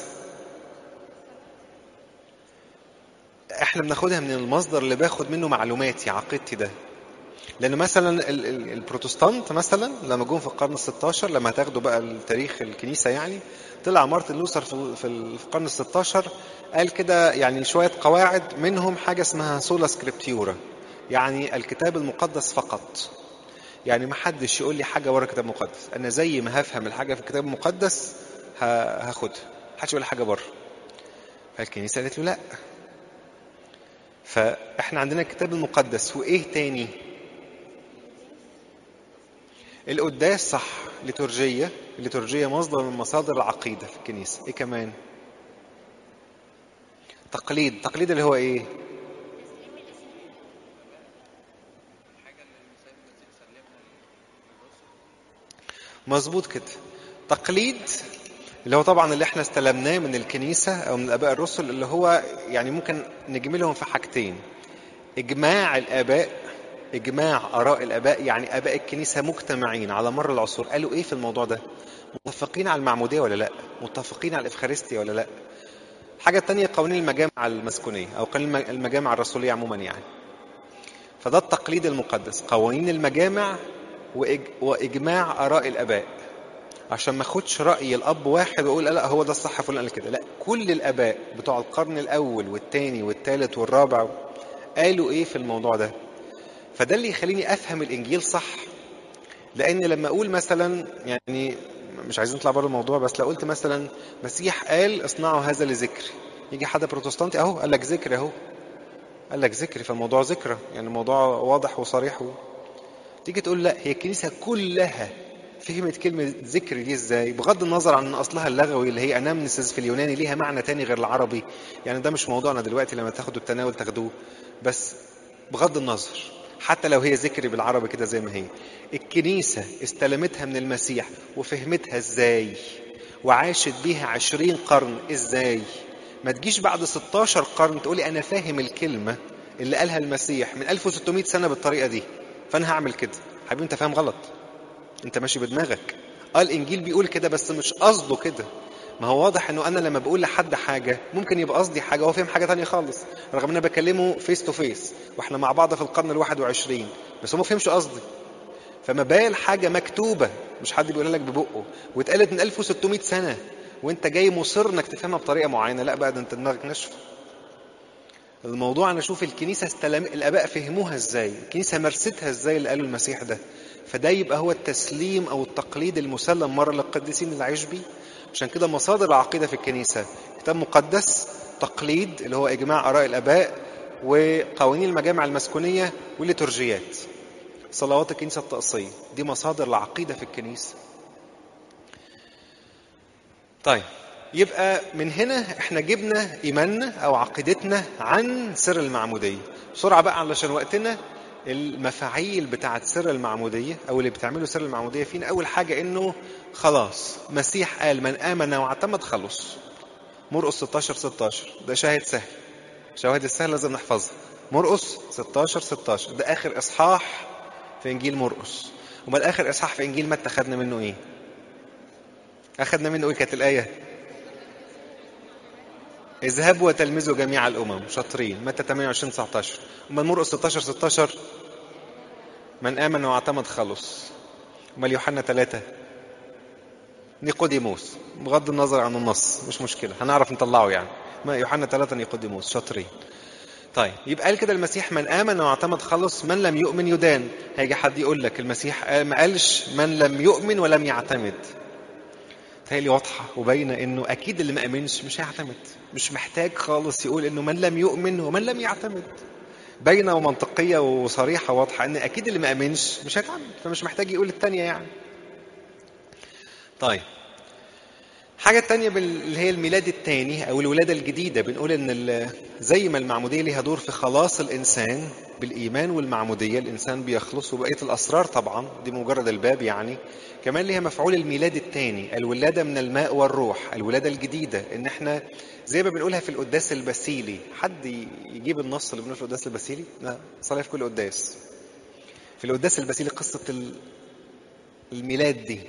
A: إحنا بناخدها من المصدر اللي باخد منه معلوماتي عقيدتي ده. لأن مثلا البروتستانت مثلا لما جم في القرن الستاشر، لما تاخدوا بقى التاريخ الكنيسة يعني، طلع مارتن لوثر في القرن الستاشر قال كده يعني شوية قواعد، منهم حاجة اسمها سولا سكريبتيورا، يعني الكتاب المقدس فقط. يعني ما حدش يقول لي حاجة ورا الكتاب المقدس، أنا زي ما هفهم الحاجة في الكتاب المقدس هاخدها، محدش يقول لي حاجة بره. فالكنيسة قالت له لا. فإحنا عندنا الكتاب المقدس وإيه تاني؟ القداس صح، ليتورجية، الليتورجية مصدر من مصادر العقيدة في الكنيسة. ايه كمان؟ تقليد. تقليد اللي هو ايه؟ مظبوط كده. تقليد اللي هو طبعا اللي احنا استلمناه من الكنيسة او من الاباء الرسل، اللي هو يعني ممكن نجملهم في حاجتين: اجماع الاباء، اجماع اراء الاباء، يعني اباء الكنيسة مجتمعين على مر العصور قالوا ايه في الموضوع ده، متفقين على المعمودية ولا لا، متفقين على الافخارستيا ولا لا. حاجة تانية قوانين المجامع المسكونية أو قوانين المجامع الرسولية عموما يعني. فده التقليد المقدس، قوانين المجامع وإجماع آراء الآباء، عشان ما أخدش رأي الأب واحد وأقول لا هو ده الصح فلان قال كده. لا، كل الآباء بتوع القرن الأول والثاني والثالث والرابع قالوا إيه في الموضوع ده. فده اللي يخليني أفهم الإنجيل صح. لأن لما أقول مثلا يعني مش عايزين نطلع بره الموضوع، بس لو قلت مثلا مسيح قال اصنعوا هذا لذكر، يجي حد بروتستانتي اهو قال لك ذكر، اهو قال لك ذكر، فالموضوع ذكرى، يعني الموضوع واضح وصريح. تيجي تقول لا، هي الكنيسة كلها فهمت كلمة ذكر دي ازاي؟ بغض النظر عن اصلها اللغوي اللي هي انامنسز في اليوناني ليها معنى تاني غير العربي، يعني ده مش موضوعنا دلوقتي، لما تاخدوا التناول تاخدوه. بس بغض النظر حتى لو هي ذكر بالعربي كده زي ما هي، الكنيسة استلمتها من المسيح وفهمتها ازاي وعاشت بيها عشرين قرن ازاي. ما تجيش بعد ستاشر قرن تقولي انا فاهم الكلمة اللي قالها المسيح من ألف وستمائة سنة بالطريقة دي فانا هعمل كده. حبيبي انت فاهم غلط، انت ماشي بدماغك. اه الانجيل بيقول كده بس مش قصده كده. ما هو واضح انه انا لما بقول لحد حاجة ممكن يبقى قصدي حاجة وهو فاهم حاجة تانية خالص، رغم ان انا بكلمه فيس تو فيس واحنا مع بعض في القرن الواحد وعشرين، بس هو ما فهمش قصدي. فما بال حاجة مكتوبة مش حد بيقول لك ببقه واتقالت من ألف وستمائة سنة وانت جاي مصر انك تفهمها بطريقة معينة، لا بقى ده انت دماغك نشف. الموضوع أنا أشوف الكنيسة استلم الآباء فهموها إزاي، الكنيسة مارستها إزاي اللي قالوا المسيح ده، فده يبقى هو التسليم أو التقليد المسلم مرة للقديسين اللي عايش بيه. عشان كده مصادر العقيدة في الكنيسة كتاب مقدس، تقليد اللي هو إجماع آراء الآباء، وقوانين المجامع المسكونية، والليتورجيات، صلوات الكنيسة الطقسية، دي مصادر العقيدة في الكنيسة. طيب يبقى من هنا احنا جبنا ايماننا او عقيدتنا عن سر المعمودية. بسرعة بقى علشان وقتنا، المفاعيل بتاعت سر المعمودية او اللي بتعمله سر المعمودية فينا، اول حاجة انه خلاص مسيح قال من امن واعتمد خلص. مرقس ستاشر ستاشر ده شاهد سهل، شواهد السهل لازم نحفظها. مرقس ستاشر ستاشر ده اخر اصحاح في انجيل مرقس. امال اخر اصحاح في انجيل متى خدنا منه ايه؟ اخدنا منه ايه كانت الايه؟ اذهبوا وتلمذوا جميع الامم. شاطرين. متى تمانية وعشرين تسعتاشر. امال مرقس ستاشر ستاشر من امن واعتمد خلص. امال يوحنا ثلاثة نيقوديموس، بغض النظر عن النص مش مشكله، هنعرف نطلعه يعني. ما يوحنا ثلاثة نيقوديموس. شاطرين. طيب يبقى قال كده المسيح من امن واعتمد خلص، من لم يؤمن يدان. هيجي حد يقول لك المسيح ما قالش من لم يؤمن ولم يعتمد. تهيألي واضحة وباينة انه اكيد اللي ما امنش مش هيعتمد، مش محتاج خالص يقول انه من لم يؤمن ومن لم يعتمد. باينة ومنطقية وصريحة واضحة ان اكيد اللي ما امنش مش هيتعمد، فمش محتاج يقول التانية يعني. طيب حاجة تانية اللي هي الميلاد التاني او الولادة الجديدة. بنقول ان زي ما المعمودية ليها دور في خلاص الانسان بالايمان والمعمودية، الانسان بيخلص وبقية الاسرار طبعا دي مجرد الباب يعني، كمان ليها مفعول الميلاد التاني، الولادة من الماء والروح، الولادة الجديدة. ان احنا زي ما بنقولها في القداس الباسيلي. حد يجيب النص اللي بنقوله في القداس الباسيلي؟ لا، صلاه في كل قداس. في القداس الباسيلي قصة الميلاد دي.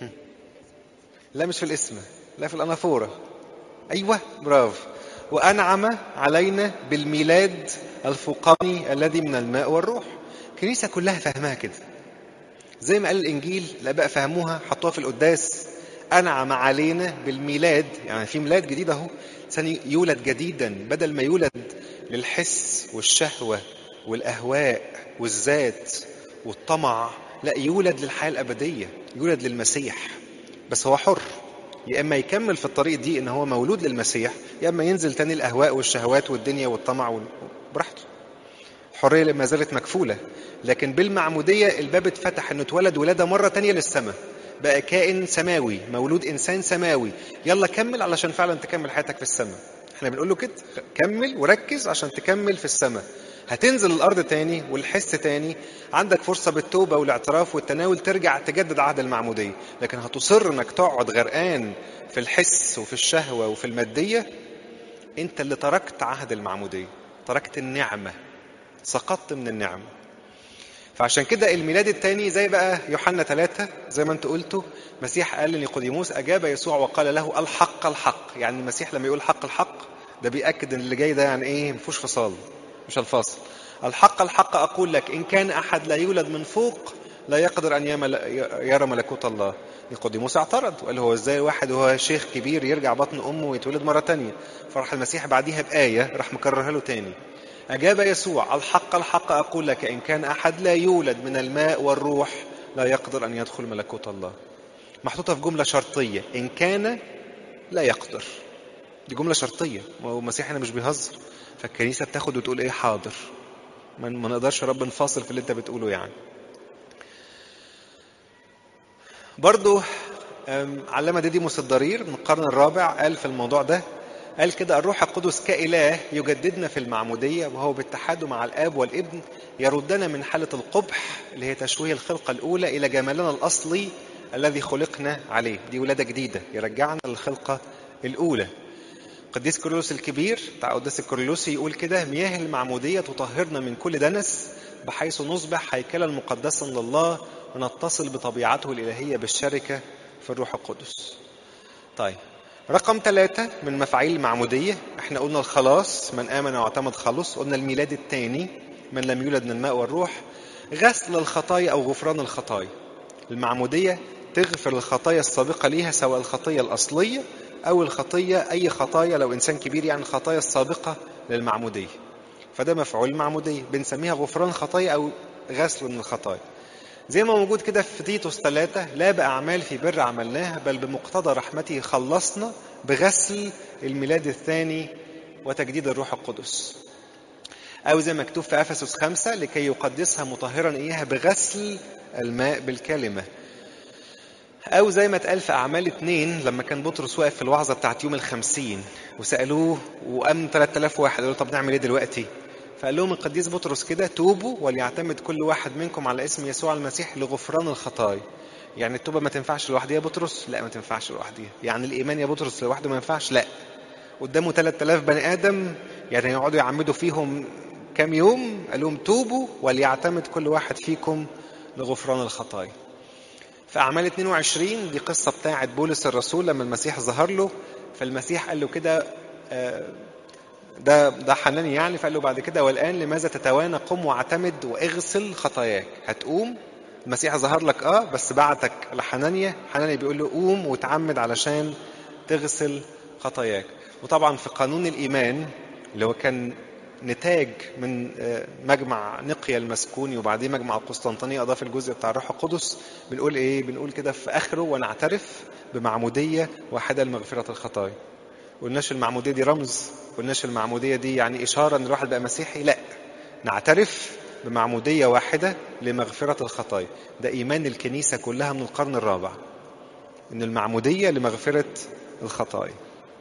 A: لا مش في الاسم، لا في الأنافورة. أيوة برافو. وأنعم علينا بالميلاد الفوقاني الذي من الماء والروح. الكنيسة كلها فهمها كده، زي ما قال الإنجيل الآباء فهموها حطوها في القداس. أنعم علينا بالميلاد، يعني في ميلاد جديد أهو، إنسان يولد جديدا، بدل ما يولد للحس والشهوة والأهواء والذات والطمع، لا يولد للحياة الأبدية، يولد للمسيح. بس هو حر، يا إما يكمل في الطريق دي إن هو مولود للمسيح، يا إما ينزل تاني الأهواء والشهوات والدنيا والطمع براحته. حرية ما زالت مكفولة. لكن بالمعمودية الباب اتفتح انه اتولد ولادة مرة تانية للسماء، بقى كائن سماوي، مولود انسان سماوي. يلا كمل علشان فعلا تكمل حياتك في السماء. احنا بنقول له كده، كمل وركز عشان تكمل في السماء. هتنزل الارض تاني والحس تاني، عندك فرصة بالتوبة والاعتراف والتناول ترجع تجدد عهد المعمودية. لكن هتصر انك تقعد غرقان في الحس وفي الشهوة وفي المادية، انت اللي تركت عهد المعمودية، تركت النعمة، سقطت من النعم. فعشان كده الميلاد الثاني زي بقى يوحنا ثلاثة زي ما انت قلتوا، مسيح قال لنيقوديموس، أجاب يسوع وقال له الحق الحق. يعني المسيح لما يقول حق الحق ده بيأكد ان اللي جاي ده يعني ايه، مفيهوش فصال، مش الفاصل. الحق الحق أقول لك إن كان أحد لا يولد من فوق لا يقدر أن يرى ملكوت الله. نيقوديموس اعترض وقال هو ازاي واحد وهو شيخ كبير يرجع بطن أمه ويتولد مرة تانية؟ فراح المسيح بعديها بآية راح مكررها له تاني. أجاب يسوع الحق الحق أقول لك إن كان أحد لا يولد من الماء والروح لا يقدر أن يدخل ملكوت الله. محطوطة في جملة شرطية، إن كان لا يقدر. دي جملة شرطية، والمسيح هنا مش بيهزر. فالكنيسة بتاخد وتقول إيه، حاضر، ما نقدرش رب نفاصل في اللي أنت بتقوله يعني. برضو علامة ديديموس الضرير من القرن الرابع قال في الموضوع ده، قال كده الروح القدس كإله يجددنا في المعمودية، وهو باتحاده مع الآب والابن يردنا من حالة القبح اللي هي تشويه الخلقة الأولى إلى جمالنا الأصلي الذي خلقنا عليه. دي ولادة جديدة، يرجعنا للخلقة الأولى. قديس كورولوس الكبير بتاع قداس الكورولوسي يقول كده، مياه المعمودية تطهرنا من كل دنس بحيث نصبح هيكلا مقدسا لله ونتصل بطبيعته الإلهية بالشركة في الروح القدس. طيب رقم ثلاثة من مفاعيل المعمودية، احنا قلنا الخلاص، من آمن واعتمد خلص. قلنا الميلاد الثاني، من لم يولد من الماء والروح. غسل الخطايا أو غفران الخطايا. المعمودية تغفر الخطايا السابقة ليها، سواء الخطية الأصلية أو الخطية أي خطايا لو إنسان كبير، يعني الخطايا السابقة للمعمودية. فده مفعول المعمودية، بنسميها غفران خطايا أو غسل من الخطايا. زي ما موجود كده في تيتوس ثلاثة، لا بأعمال في بر عملناها بل بمقتضى رحمته خلصنا بغسل الميلاد الثاني وتجديد الروح القدس. أو زي ما مكتوب في أفسس خمسة، لكي يقدسها مطهرا إياها بغسل الماء بالكلمة. أو زي ما اتقال في أعمال اتنين، لما كان بطرس واقف في الوعظة بتاعت يوم الخمسين وسألوه وأمن ثلاثة آلاف واحد، قالوا طب نعمل إيه دلوقتي؟ فقال لهم القديس بطرس كده: توبوا وليعتمد كل واحد منكم على اسم يسوع المسيح لغفران الخطايا. يعني التوبة ما تنفعش لوحدها يا بطرس؟ لا، ما تنفعش لوحدها. يعني الإيمان يا بطرس لوحده ما ينفعش؟ لا. قدامه ثلاثة آلاف بني آدم، يعني يقعدوا يعمدوا فيهم كام يوم؟ قال لهم توبوا وليعتمد كل واحد فيكم لغفران الخطايا. في أعمال اتنين وعشرين دي قصة بتاعت بولس الرسول لما المسيح ظهر له، فالمسيح قال له كده، ده ده حناني يعني، فقال له بعد كده: والآن لماذا تتوانى؟ قم واعتمد واغسل خطاياك. هتقوم، المسيح ظهر لك اه بس بعتك لحنانيا، حنانيا بيقول له قوم وتعمد علشان تغسل خطاياك. وطبعا في قانون الإيمان اللي هو كان نتاج من مجمع نقيا المسكوني وبعدين مجمع القسطنطينية أضاف الجزء بتاع الروح القدس، بنقول إيه؟ بنقول كده في آخره: ونعترف بمعمودية واحدة لمغفرة الخطايا. قلناش المعمودية دي رمز، قلناش المعمودية دي يعني إشارة إن الواحد بقى مسيحي، لا، نعترف بمعمودية واحدة لمغفرة الخطايا. ده إيمان الكنيسة كلها من القرن الرابع، إن المعمودية لمغفرة الخطايا.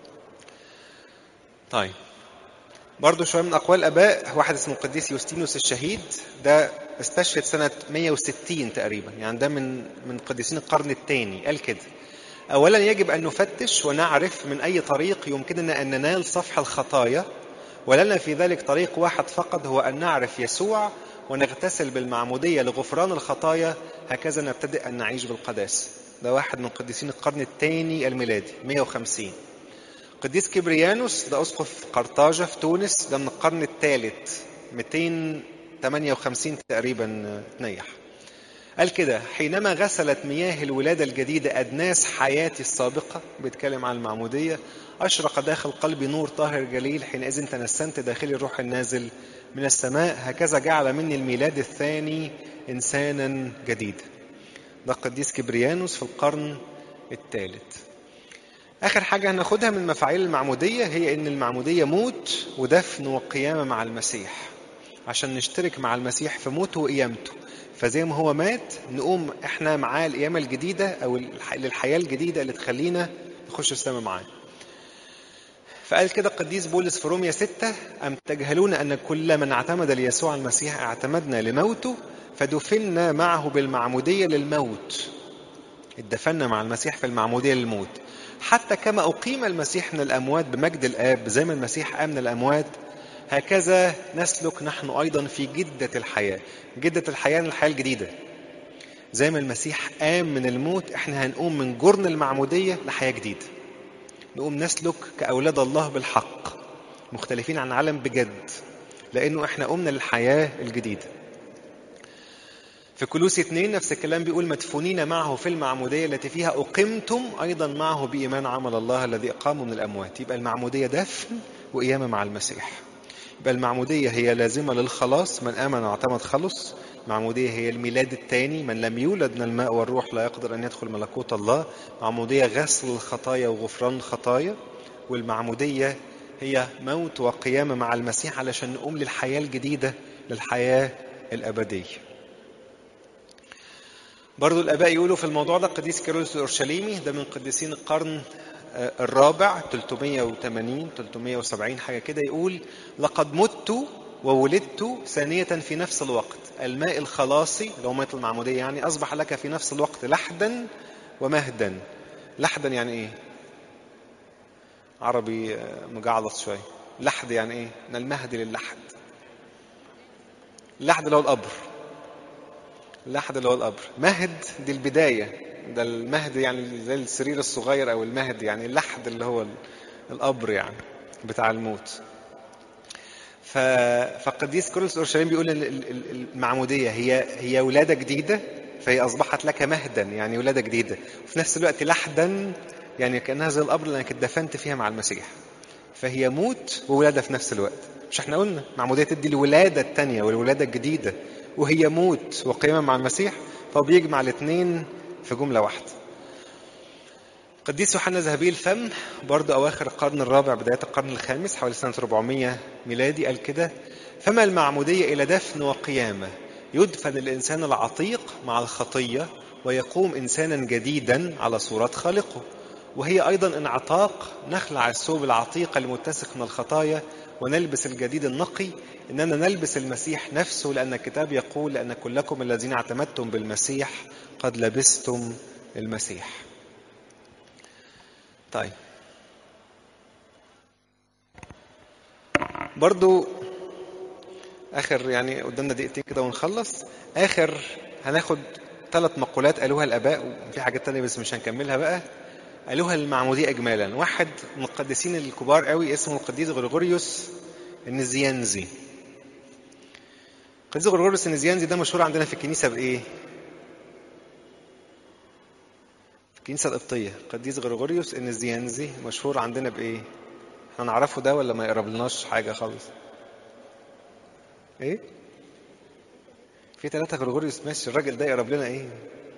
A: طيب، برضو شوية من أقوال الآباء. واحد اسمه القديس يوستينوس الشهيد، ده استشهد سنة مية وستين تقريبا، يعني ده من من قديسين القرن الثاني. قال كده: أولا يجب أن نفتش ونعرف من أي طريق يمكننا أن ننال صفح الخطايا، ولنا في ذلك طريق واحد فقط، هو أن نعرف يسوع ونغتسل بالمعمودية لغفران الخطايا، هكذا نبتدئ أن نعيش بالقداسة. ده واحد من قديسين القرن الثاني الميلادي مية وخمسين. قديس كبريانوس ده أسقف قرطاجة في تونس، ده من القرن الثالث مئتين وثمانية وخمسين تقريبا تنيح. قال كده: حينما غسلت مياه الولادة الجديدة أدناس حياتي السابقة، بيتكلم عن المعمودية، أشرق داخل قلبي نور طاهر جليل، حينئذ تنسمت داخلي الروح النازل من السماء، هكذا جعل مني الميلاد الثاني إنسانا جديدا. ده قديس كبريانوس في القرن الثالث. آخر حاجة هناخدها من مفاعيل المعمودية هي إن المعمودية موت ودفن وقيامة مع المسيح، عشان نشترك مع المسيح في موته وقيامته. فزي ما هو مات نقوم احنا معاه القيامة الجديدة أو للحياة الجديدة اللي تخلينا نخش السماء معاه. فقال كده القديس بولس في رومية ستة: أم تجهلون أن كل من اعتمد ليسوع المسيح اعتمدنا لموته، فدفنا معه بالمعمودية للموت. اتدفنا مع المسيح في المعمودية للموت، حتى كما أقيم المسيح من الأموات بمجد الآب، زي ما المسيح قام من الأموات هكذا نسلك نحن أيضا في جدة الحياة. جدة الحياة الحياة الجديدة، زي ما المسيح قام من الموت احنا هنقوم من جرن المعمودية لحياة جديدة، نقوم نسلك كأولاد الله بالحق، مختلفين عن العالم بجد، لأنه احنا قمنا للحياة الجديدة. في كولوسي اثنين نفس الكلام بيقول: مدفونين معه في المعمودية التي فيها أقمتم أيضا معه بإيمان عمل الله الذي أقامه من الأموات. يبقى المعمودية دفن وقيامة مع المسيح. يبقى المعمودية هي لازمة للخلاص، من آمن واعتمد خلص. المعمودية هي الميلاد الثاني، من لم يولد من الماء والروح لا يقدر أن يدخل ملكوت الله. معمودية غسل الخطايا وغفران الخطايا. والمعمودية هي موت وقيامة مع المسيح علشان نقوم للحياة الجديدة، للحياة الأبدية. برضو الآباء يقولوا في الموضوع ده، قديس كيرلس الأورشليمي ده من قديسين القرن الرابع ثلاثمائة وثمانين ثلاثمائة وسبعين حاجة كده، يقول: لقد مت وولدت ثانية في نفس الوقت، الماء الخلاصي لو ماء المعمودية يعني أصبح لك في نفس الوقت لحدا ومهدا. لحدا يعني إيه؟ عربي مجعلص شوية. لحد يعني إيه؟ من المهد للحد. اللحد اللي هو القبر. اللحد اللي هو القبر. مهد دي البداية، ده المهد يعني زي السرير الصغير أو المهد، يعني اللحد اللي هو القبر يعني بتاع الموت. فالقديس كيرلس الأورشليمي بيقول ان المعمودية هي هي ولادة جديدة، فهي أصبحت لك مهدا يعني ولادة جديدة، وفي نفس الوقت لحدا يعني كأنها زي القبر لأنك اتدفنت فيها مع المسيح. فهي موت وولادة في نفس الوقت. مش احنا قلنا معمودية تدي الولادة التانية والولادة الجديدة، وهي موت وقيامة مع المسيح، فبيجمع الاثنين في جملة واحدة. قديس يوحنا ذهبي الفم برضه أواخر القرن الرابع بداية القرن الخامس حوالي سنة أربعمائة ميلادي قال كده: فما المعمودية إلى دفن وقيامة، يدفن الإنسان العتيق مع الخطية ويقوم إنسانا جديدا على صورة خالقه، وهي أيضا انعتاق، نخلع الثوب العتيق المتسخ من الخطايا ونلبس الجديد النقي، إننا نلبس المسيح نفسه، لأن الكتاب يقول: لأن كلكم الذين اعتمدتم بالمسيح قد لبستم المسيح. طيب برضو آخر يعني قدامنا دقيقتين كده ونخلص. آخر هناخد ثلاث مقولات قالوها الآباء، وفي حاجات تانية بس مش هنكملها بقى. قالوها المعمودية إجمالا. واحد من القديسين الكبار قوي اسمه القديس غريغوريوس النزيانزي. القديس غريغوريوس النزيانزي ده مشهور عندنا في الكنيسة بإيه؟ في الكنيسة القبطية. القديس غريغوريوس النزيانزي مشهور عندنا بإيه؟ هنعرفه ده ولا ما يقربلناش حاجة خالص؟ إيه؟ في ثلاثة غريغوريوس ماشي. الراجل ده يقرب لنا إيه؟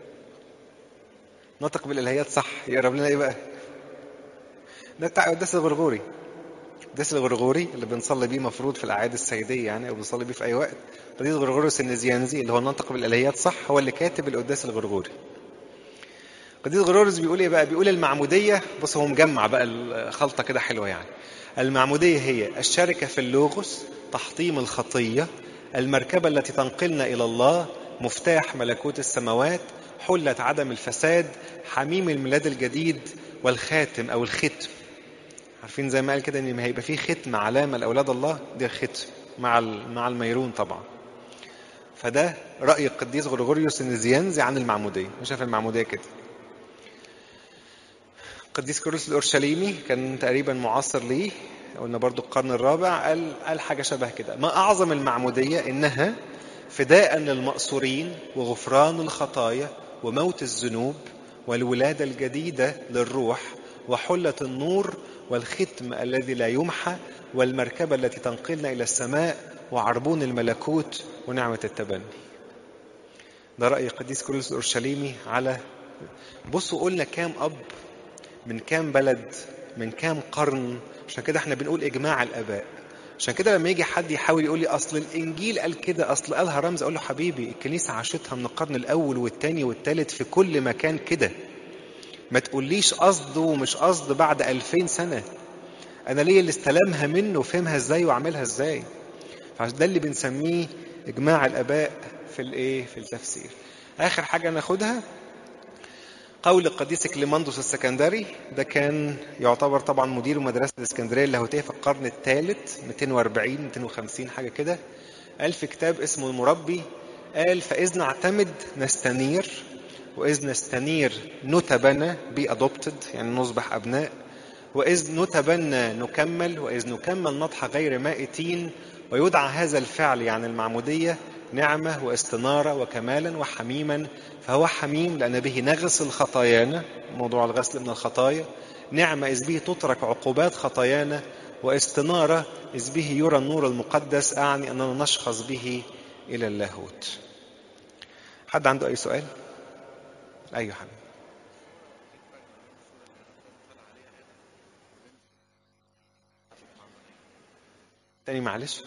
A: نطق بالإلهيات صح، يقرب لنا إيه بقى؟ ده بتاع قداس الغرغوري. قداس الغرغوري اللي بنصلي بيه مفروض في الأعياد السيدية يعني، أو بنصلي بيه في أي وقت. قديس غرغوريوس النزيانزي اللي هو نطق بالإلهيات صح هو اللي كاتب القداس الغرغوري. قديس غرغوريوس بيقول إيه بقى؟ بيقول المعمودية، بص هو مجمع بقى الخلطة كده حلوة يعني. المعمودية هي الشركة في اللوغوس، تحطيم الخطية، المركبة التي تنقلنا إلى الله، مفتاح ملكوت السماوات، حلة عدم الفساد، حميم الميلاد الجديد، والخاتم أو الختم. عارفين زي ما قال كده ان هيبقى فيه ختم علامه لاولاد الله، ده ختم مع مع الميرون طبعا. فده راي القديس غريغوريوس النزيانزي عن المعموديه. مش شايف المعموديه كده. القديس كيرلس الاورشليمي كان تقريبا معاصر ليه، قلنا برضو القرن الرابع، قال قال حاجه شبه كده: ما اعظم المعموديه انها فداء للمأسورين وغفران الخطايا وموت الذنوب والولاده الجديده للروح وحله النور والختم الذي لا يمحى والمركبة التي تنقلنا إلى السماء وعربون الملكوت ونعمة التبني. ده رأي القديس كيرلس الأورشليمي على، بصوا قلنا كام أب من كام بلد من كام قرن. عشان كده احنا بنقول إجماع الآباء. عشان كده لما يجي حد يحاول يقول لي أصل الإنجيل قال كده، أصل قالها رمز، أقول له حبيبي الكنيسة عاشتها من القرن الأول والثاني والثالث في كل مكان كده. ما تقوليش قصد ومش قصد بعد ألفين سنة. أنا ليه اللي استلمها منه وفهمها إزاي وعملها إزاي. فده اللي بنسميه إجماع الآباء في الإيه في التفسير. آخر حاجة ناخدها قول القديس كليماندوس السكندري. ده كان يعتبر طبعا مدير مدرسة الإسكندرية اللاهوتية في القرن الثالث مئتين وأربعين مئتين وخمسين حاجة كده. قال في كتاب اسمه المربي، قال: فإذ نعتمد نستنير، وإذ نستنير نتبنى be adopted يعني نصبح أبناء، وإذ نتبنى نكمل، وإذ نكمل نضحى غير مائتين. ويدعى هذا الفعل يعني المعمودية نعمة واستنارة وكمالا وحميما. فهو حميم لأن به نغسل خطايانا، موضوع الغسل من الخطايا. نعمة إذ به تترك عقوبات خطايانا. واستنارة إذ به يرى النور المقدس، أعني أننا نشخص به إلى اللاهوت. حد عنده أي سؤال؟ أيوة حبيبي. تاني معلش.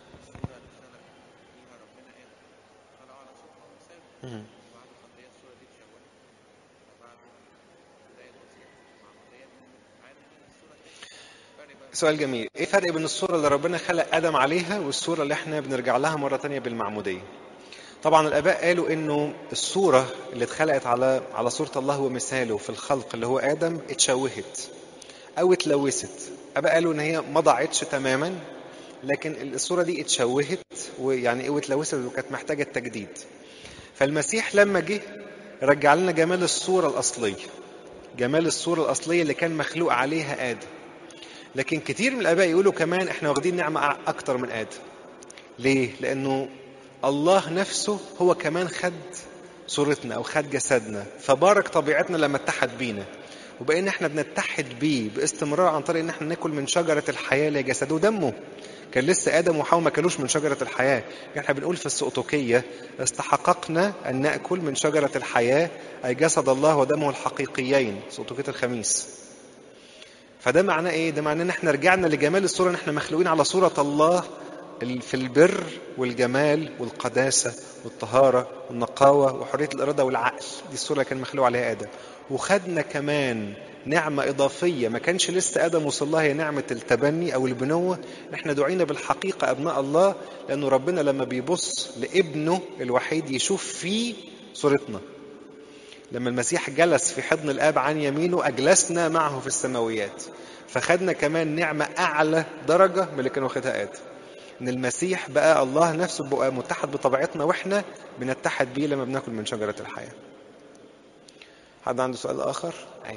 A: سؤال جميل. ايه الفرق بين الصورة اللي ربنا خلق آدم عليها والصورة اللي احنا بنرجع لها مرة تانية بالمعمودية؟ طبعا الآباء قالوا انه الصورة اللي اتخلقت على على صورة الله ومثاله في الخلق اللي هو آدم اتشوهت او اتلوثت. الآباء قالوا ان هي ما ضاعتش تماما، لكن الصورة دي اتشوهت ويعني ايه واتلوثت وكانت محتاجة تجديد. فالمسيح لما جه رجع لنا جمال الصورة الأصلية، جمال الصورة الأصلية اللي كان مخلوق عليها آدم. لكن كتير من الآباء يقولوا كمان احنا واخدين نعمة أكتر من آدم. ليه؟ لأنه الله نفسه هو كمان خد صورتنا أو خد جسدنا، فبارك طبيعتنا لما اتحد بينا. وبقينا احنا بنتحد بيه باستمرار عن طريق ان احنا ناكل من شجرة الحياة اللي جسده ودمه. كان لسه آدم وحواء ما كانوش من شجرة الحياة. احنا بنقول في السقطوكية استحققنا أن نأكل من شجرة الحياة أي جسد الله ودمه الحقيقيين، سقطوكية الخميس. فده معناه ايه؟ ده معناه ان احنا رجعنا لجمال الصورة، ان احنا مخلوقين على صورة الله في البر والجمال والقداسة والطهارة والنقاوة وحرية الإرادة والعقل. دي الصورة اللي كان مخلوق عليها آدم. وخدنا كمان نعمة إضافية ما كانش لسه آدم وصل لها، هي نعمة التبني أو البنوة. احنا دعينا بالحقيقة أبناء الله، لأنه ربنا لما بيبص لابنه الوحيد يشوف فيه صورتنا. لما المسيح جلس في حضن الآب عن يمينه أجلسنا معه في السماويات. فخدنا كمان نعمة أعلى درجة من اللي كان واخدها آدم، ان المسيح بقى الله نفسه بقى متحد بطبيعتنا، واحنا بنتحد بيه لما بناكل من شجرة الحياة. حد عنده سؤال آخر؟ أيوة.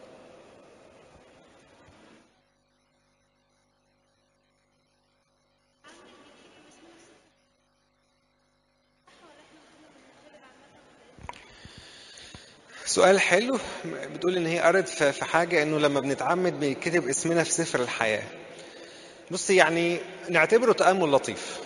A: سؤال حلو. بتقول ان هي قرت في حاجة انه لما بنتعمد بيتكتب اسمنا في سفر الحياة. بص يعني نعتبره تأمل لطيف.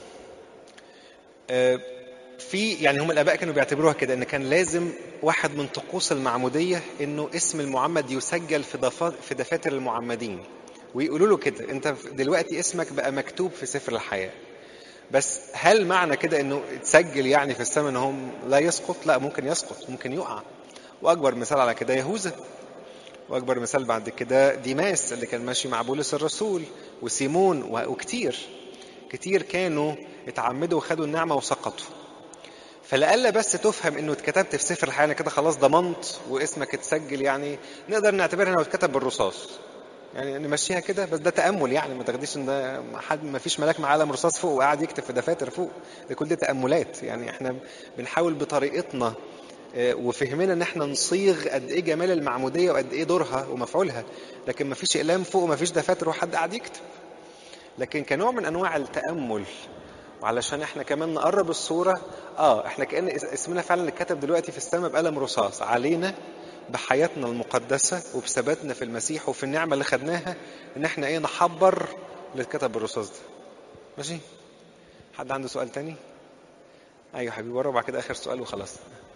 A: في يعني هم الآباء كانوا بيعتبروها كده، ان كان لازم واحد من طقوس المعمودية انه اسم المعمد يسجل في في دفاتر المعمدين، ويقولوا له كده انت دلوقتي اسمك بقى مكتوب في سفر الحياة. بس هل معنى كده انه تسجل يعني في السماء ان هم لا يسقط؟ لا، ممكن يسقط، ممكن يقع. واكبر مثال على كده يهوذا، واكبر مثال بعد كده ديماس اللي كان ماشي مع بولس الرسول، وسيمون، وكتير كتير كانوا اتعمدوا وخدوا النعمة وسقطوا. فلألا بس تفهم انه اتكتبت في سفر الحياة كده خلاص ضمنت واسمك اتسجل، يعني نقدر نعتبرها انه اتكتب بالرصاص، يعني نمشيها كده. بس ده تأمل، يعني ما تاخديش ان ده حد ما فيش ملاك معاه قلم رصاص فوق وقاعد يكتب في دفاتر فوق. ده كل ده تأملات. يعني احنا بنحاول بطريقتنا وفهمنا ان احنا نصيغ قد ايه جمال المعمودية وقد ايه دورها ومفعولها، لكن ما فيش اقلام فوق وما فيش دفاتر وحد قاعد يكتب. لكن كنوع من انواع التأمل وعلشان احنا كمان نقرب الصورة، اه احنا كأن اسمنا فعلا اتكتب دلوقتي في السماء بقلم رصاص علينا بحياتنا المقدسة وبثباتنا في المسيح وفي النعمة اللي خدناها، ان احنا ايه نحبر اللي اتكتب بالرصاص ده. ماشي؟ حد عنده سؤال تاني؟ ايوه حبيبي، ورا وبعد كده اخر سؤال وخلاص.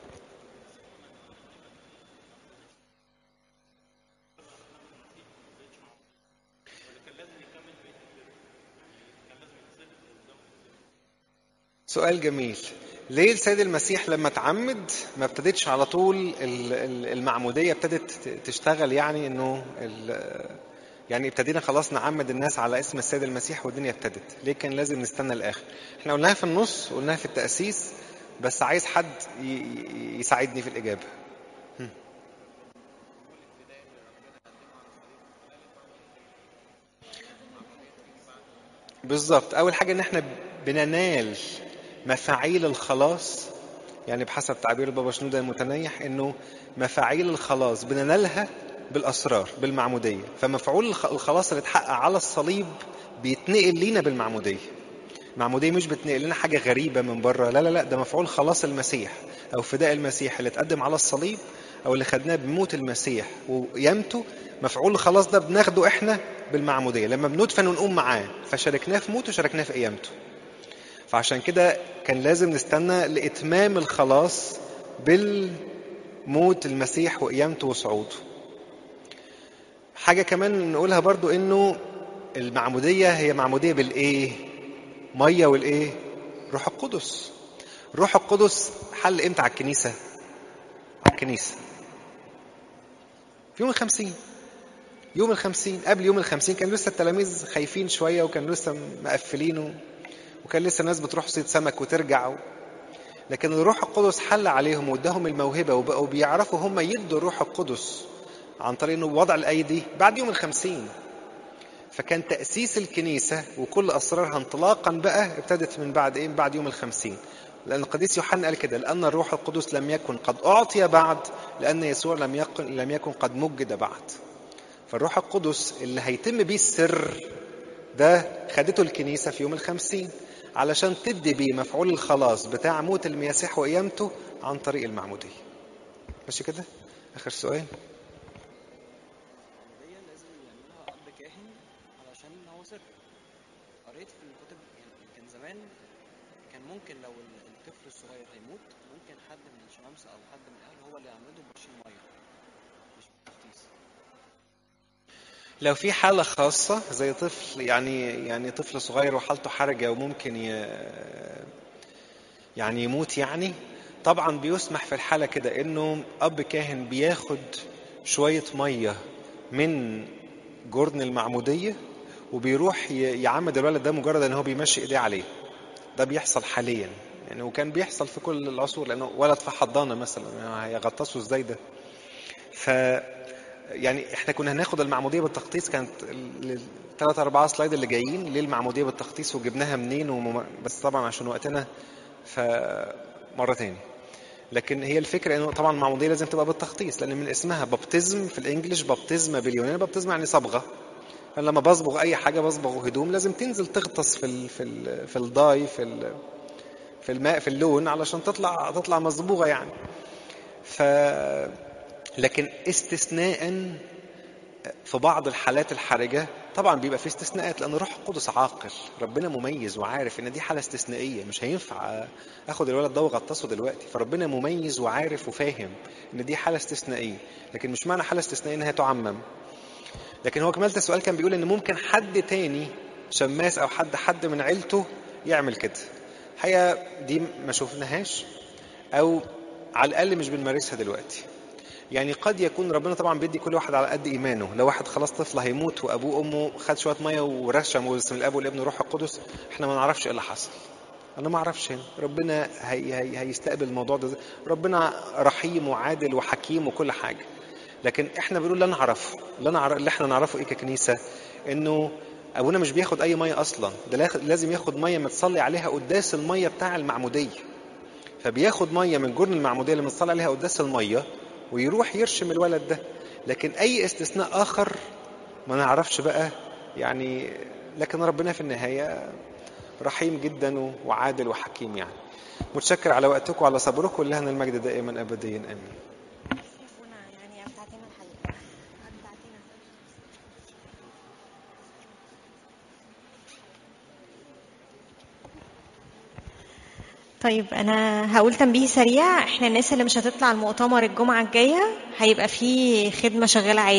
A: سؤال جميل. ليه السيد المسيح لما اتعمد ما ابتدتش على طول المعمودية ابتدت تشتغل؟ يعني انه يعني ابتدينا خلاص نعمد الناس على اسم السيد المسيح والدنيا ابتدت. ليه كان لازم نستنى الاخر؟ احنا قلناها في النص، قلناها في التأسيس، بس عايز حد يساعدني في الإجابة. بالظبط. اول حاجة ان احنا بننال مفاعيل الخلاص، يعني بحسب تعبير البابا شنودة المتنيح انه مفاعيل الخلاص بننالها بالاسرار بالمعمودية. فمفعول الخلاص اللي اتحقق على الصليب بيتنقل لينا بالمعمودية. المعمودية مش بتنقل لنا حاجة غريبة من بره، لا لا لا، ده مفعول خلاص المسيح او فداء المسيح اللي اتقدم على الصليب او اللي خدناه بموت المسيح وقيامته. مفعول الخلاص ده بناخده احنا بالمعمودية لما بندفن ونقوم معاه، فشاركناه في موته وشاركناه في قيامته. فعشان كده كان لازم نستنى لإتمام الخلاص بالموت المسيح وقيامته وصعوده. حاجة كمان نقولها برضو انه المعمودية هي معمودية بالايه؟ مية والايه؟ روح القدس. روح القدس حل امتى على الكنيسة؟ على الكنيسة في يوم الخمسين. يوم الخمسين، قبل يوم الخمسين كان لسه التلاميذ خايفين شوية وكان لسه مقفلينه، وكان لسه الناس بتروح صيد سمك وترجع. لكن الروح القدس حل عليهم واداهم الموهبة وبقوا بيعرفوا هم يدوا الروح القدس عن طريق انه وضع الايدي بعد يوم الخمسين. فكان تأسيس الكنيسة وكل اسرارها انطلاقا بقى ابتدت من بعد ايه؟ بعد يوم الخمسين. لان القديس يوحنا قال كده: لان الروح القدس لم يكن قد اعطي بعد، لان يسوع لم يكن لم يكن قد مجد بعد. فالروح القدس اللي هيتم بيه السر ده خدته الكنيسة في يوم الخمسين علشان تدي بيه مفعول الخلاص بتاع موت المسيح وقيامته عن طريق المعمودية. ماشي كده؟ آخر سؤال.
B: قريت في الكتب يعني كان زمان كان ممكن لو الطفل الصغير هيموت ممكن حد من الشمامسة او حد من الاهل هو اللي يعمله برش الميه مش بالتفتيس.
A: لو في حالة خاصة زي طفل يعني يعني طفل صغير وحالته حرجة وممكن ي... يعني يموت يعني، طبعا بيسمح في الحالة كده انه اب كاهن بياخد شوية مية من جرن المعمودية وبيروح ي- يعمد الولد ده مجرد ان هو بيمشي ايديه عليه. ده بيحصل حاليا يعني، وكان بيحصل في كل العصور، لانه ولد في حضانة مثلا يعني هيغطسوا ازاي ده. ف يعني احنا كنا هناخد المعمودية بالتخطيص، كانت الثلاث اربعة سلايد اللي جايين ليه المعمودية بالتخطيص وجبناها منين ومم... بس طبعا عشان وقتنا فمرة تاني. لكن هي الفكرة انه طبعا المعمودية لازم تبقى بالتخطيص، لان من اسمها بابتزم في الانجليش، بابتزم باليوناني بابتزم يعني صبغة. انا لما بصبغ اي حاجة، بصبغ هدوم، لازم تنزل تغطس في ال في ال في الضاي في ال في الماء في اللون علشان تطلع تطلع مصبوغة يعني. ف لكن استثناء في بعض الحالات الحرجة طبعا بيبقى في استثناءات، لأن روح القدس عاقل، ربنا مميز وعارف إن دي حالة استثنائية مش هينفع أخد الولد ده وأغطسه دلوقتي، فربنا مميز وعارف وفاهم إن دي حالة استثنائية، لكن مش معنى حالة استثنائية إنها تعمم. لكن هو كمالة السؤال كان بيقول إن ممكن حد تاني شماس أو حد حد من عيلته يعمل كده. الحقيقة دي ما شوفناهاش، أو على الأقل مش بنمارسها دلوقتي. يعني قد يكون ربنا طبعا بيدي كل واحد على قد ايمانه. لو واحد خلاص طفل هيموت وابوه وامه خد شويه ميه ورشم واسم الاب والابن والروح القدس، احنا ما نعرفش ايه اللي حصل. انا ما اعرفش هنا ربنا هي هي هيستقبل الموضوع ده. ربنا رحيم وعادل وحكيم وكل حاجه، لكن احنا بنقول اللي نعرفه، اللي, نعرف اللي احنا نعرفه ايه ككنيسه، انه ابونا مش بياخد اي ميه اصلا، ده لازم ياخد ميه متصلي عليها قداس الميه بتاع المعموديه. فبياخد ميه من جرن المعموديه اللي متصلي عليها قداس الميه ويروح يرشم الولد ده. لكن اي استثناء اخر ما نعرفش بقى يعني. لكن ربنا في النهايه رحيم جدا وعادل وحكيم يعني. متشكر على وقتكم وعلى صبركم، لهنا المجد دائما ابديا امين.
C: يعني أمتعتنا الحقيقة، أمتعتنا. طيب أنا هقول تنبيه سريع. إحنا الناس اللي مش هتطلع المؤتمر الجمعة الجاية هيبقى فيه خدمة شغالة عادي.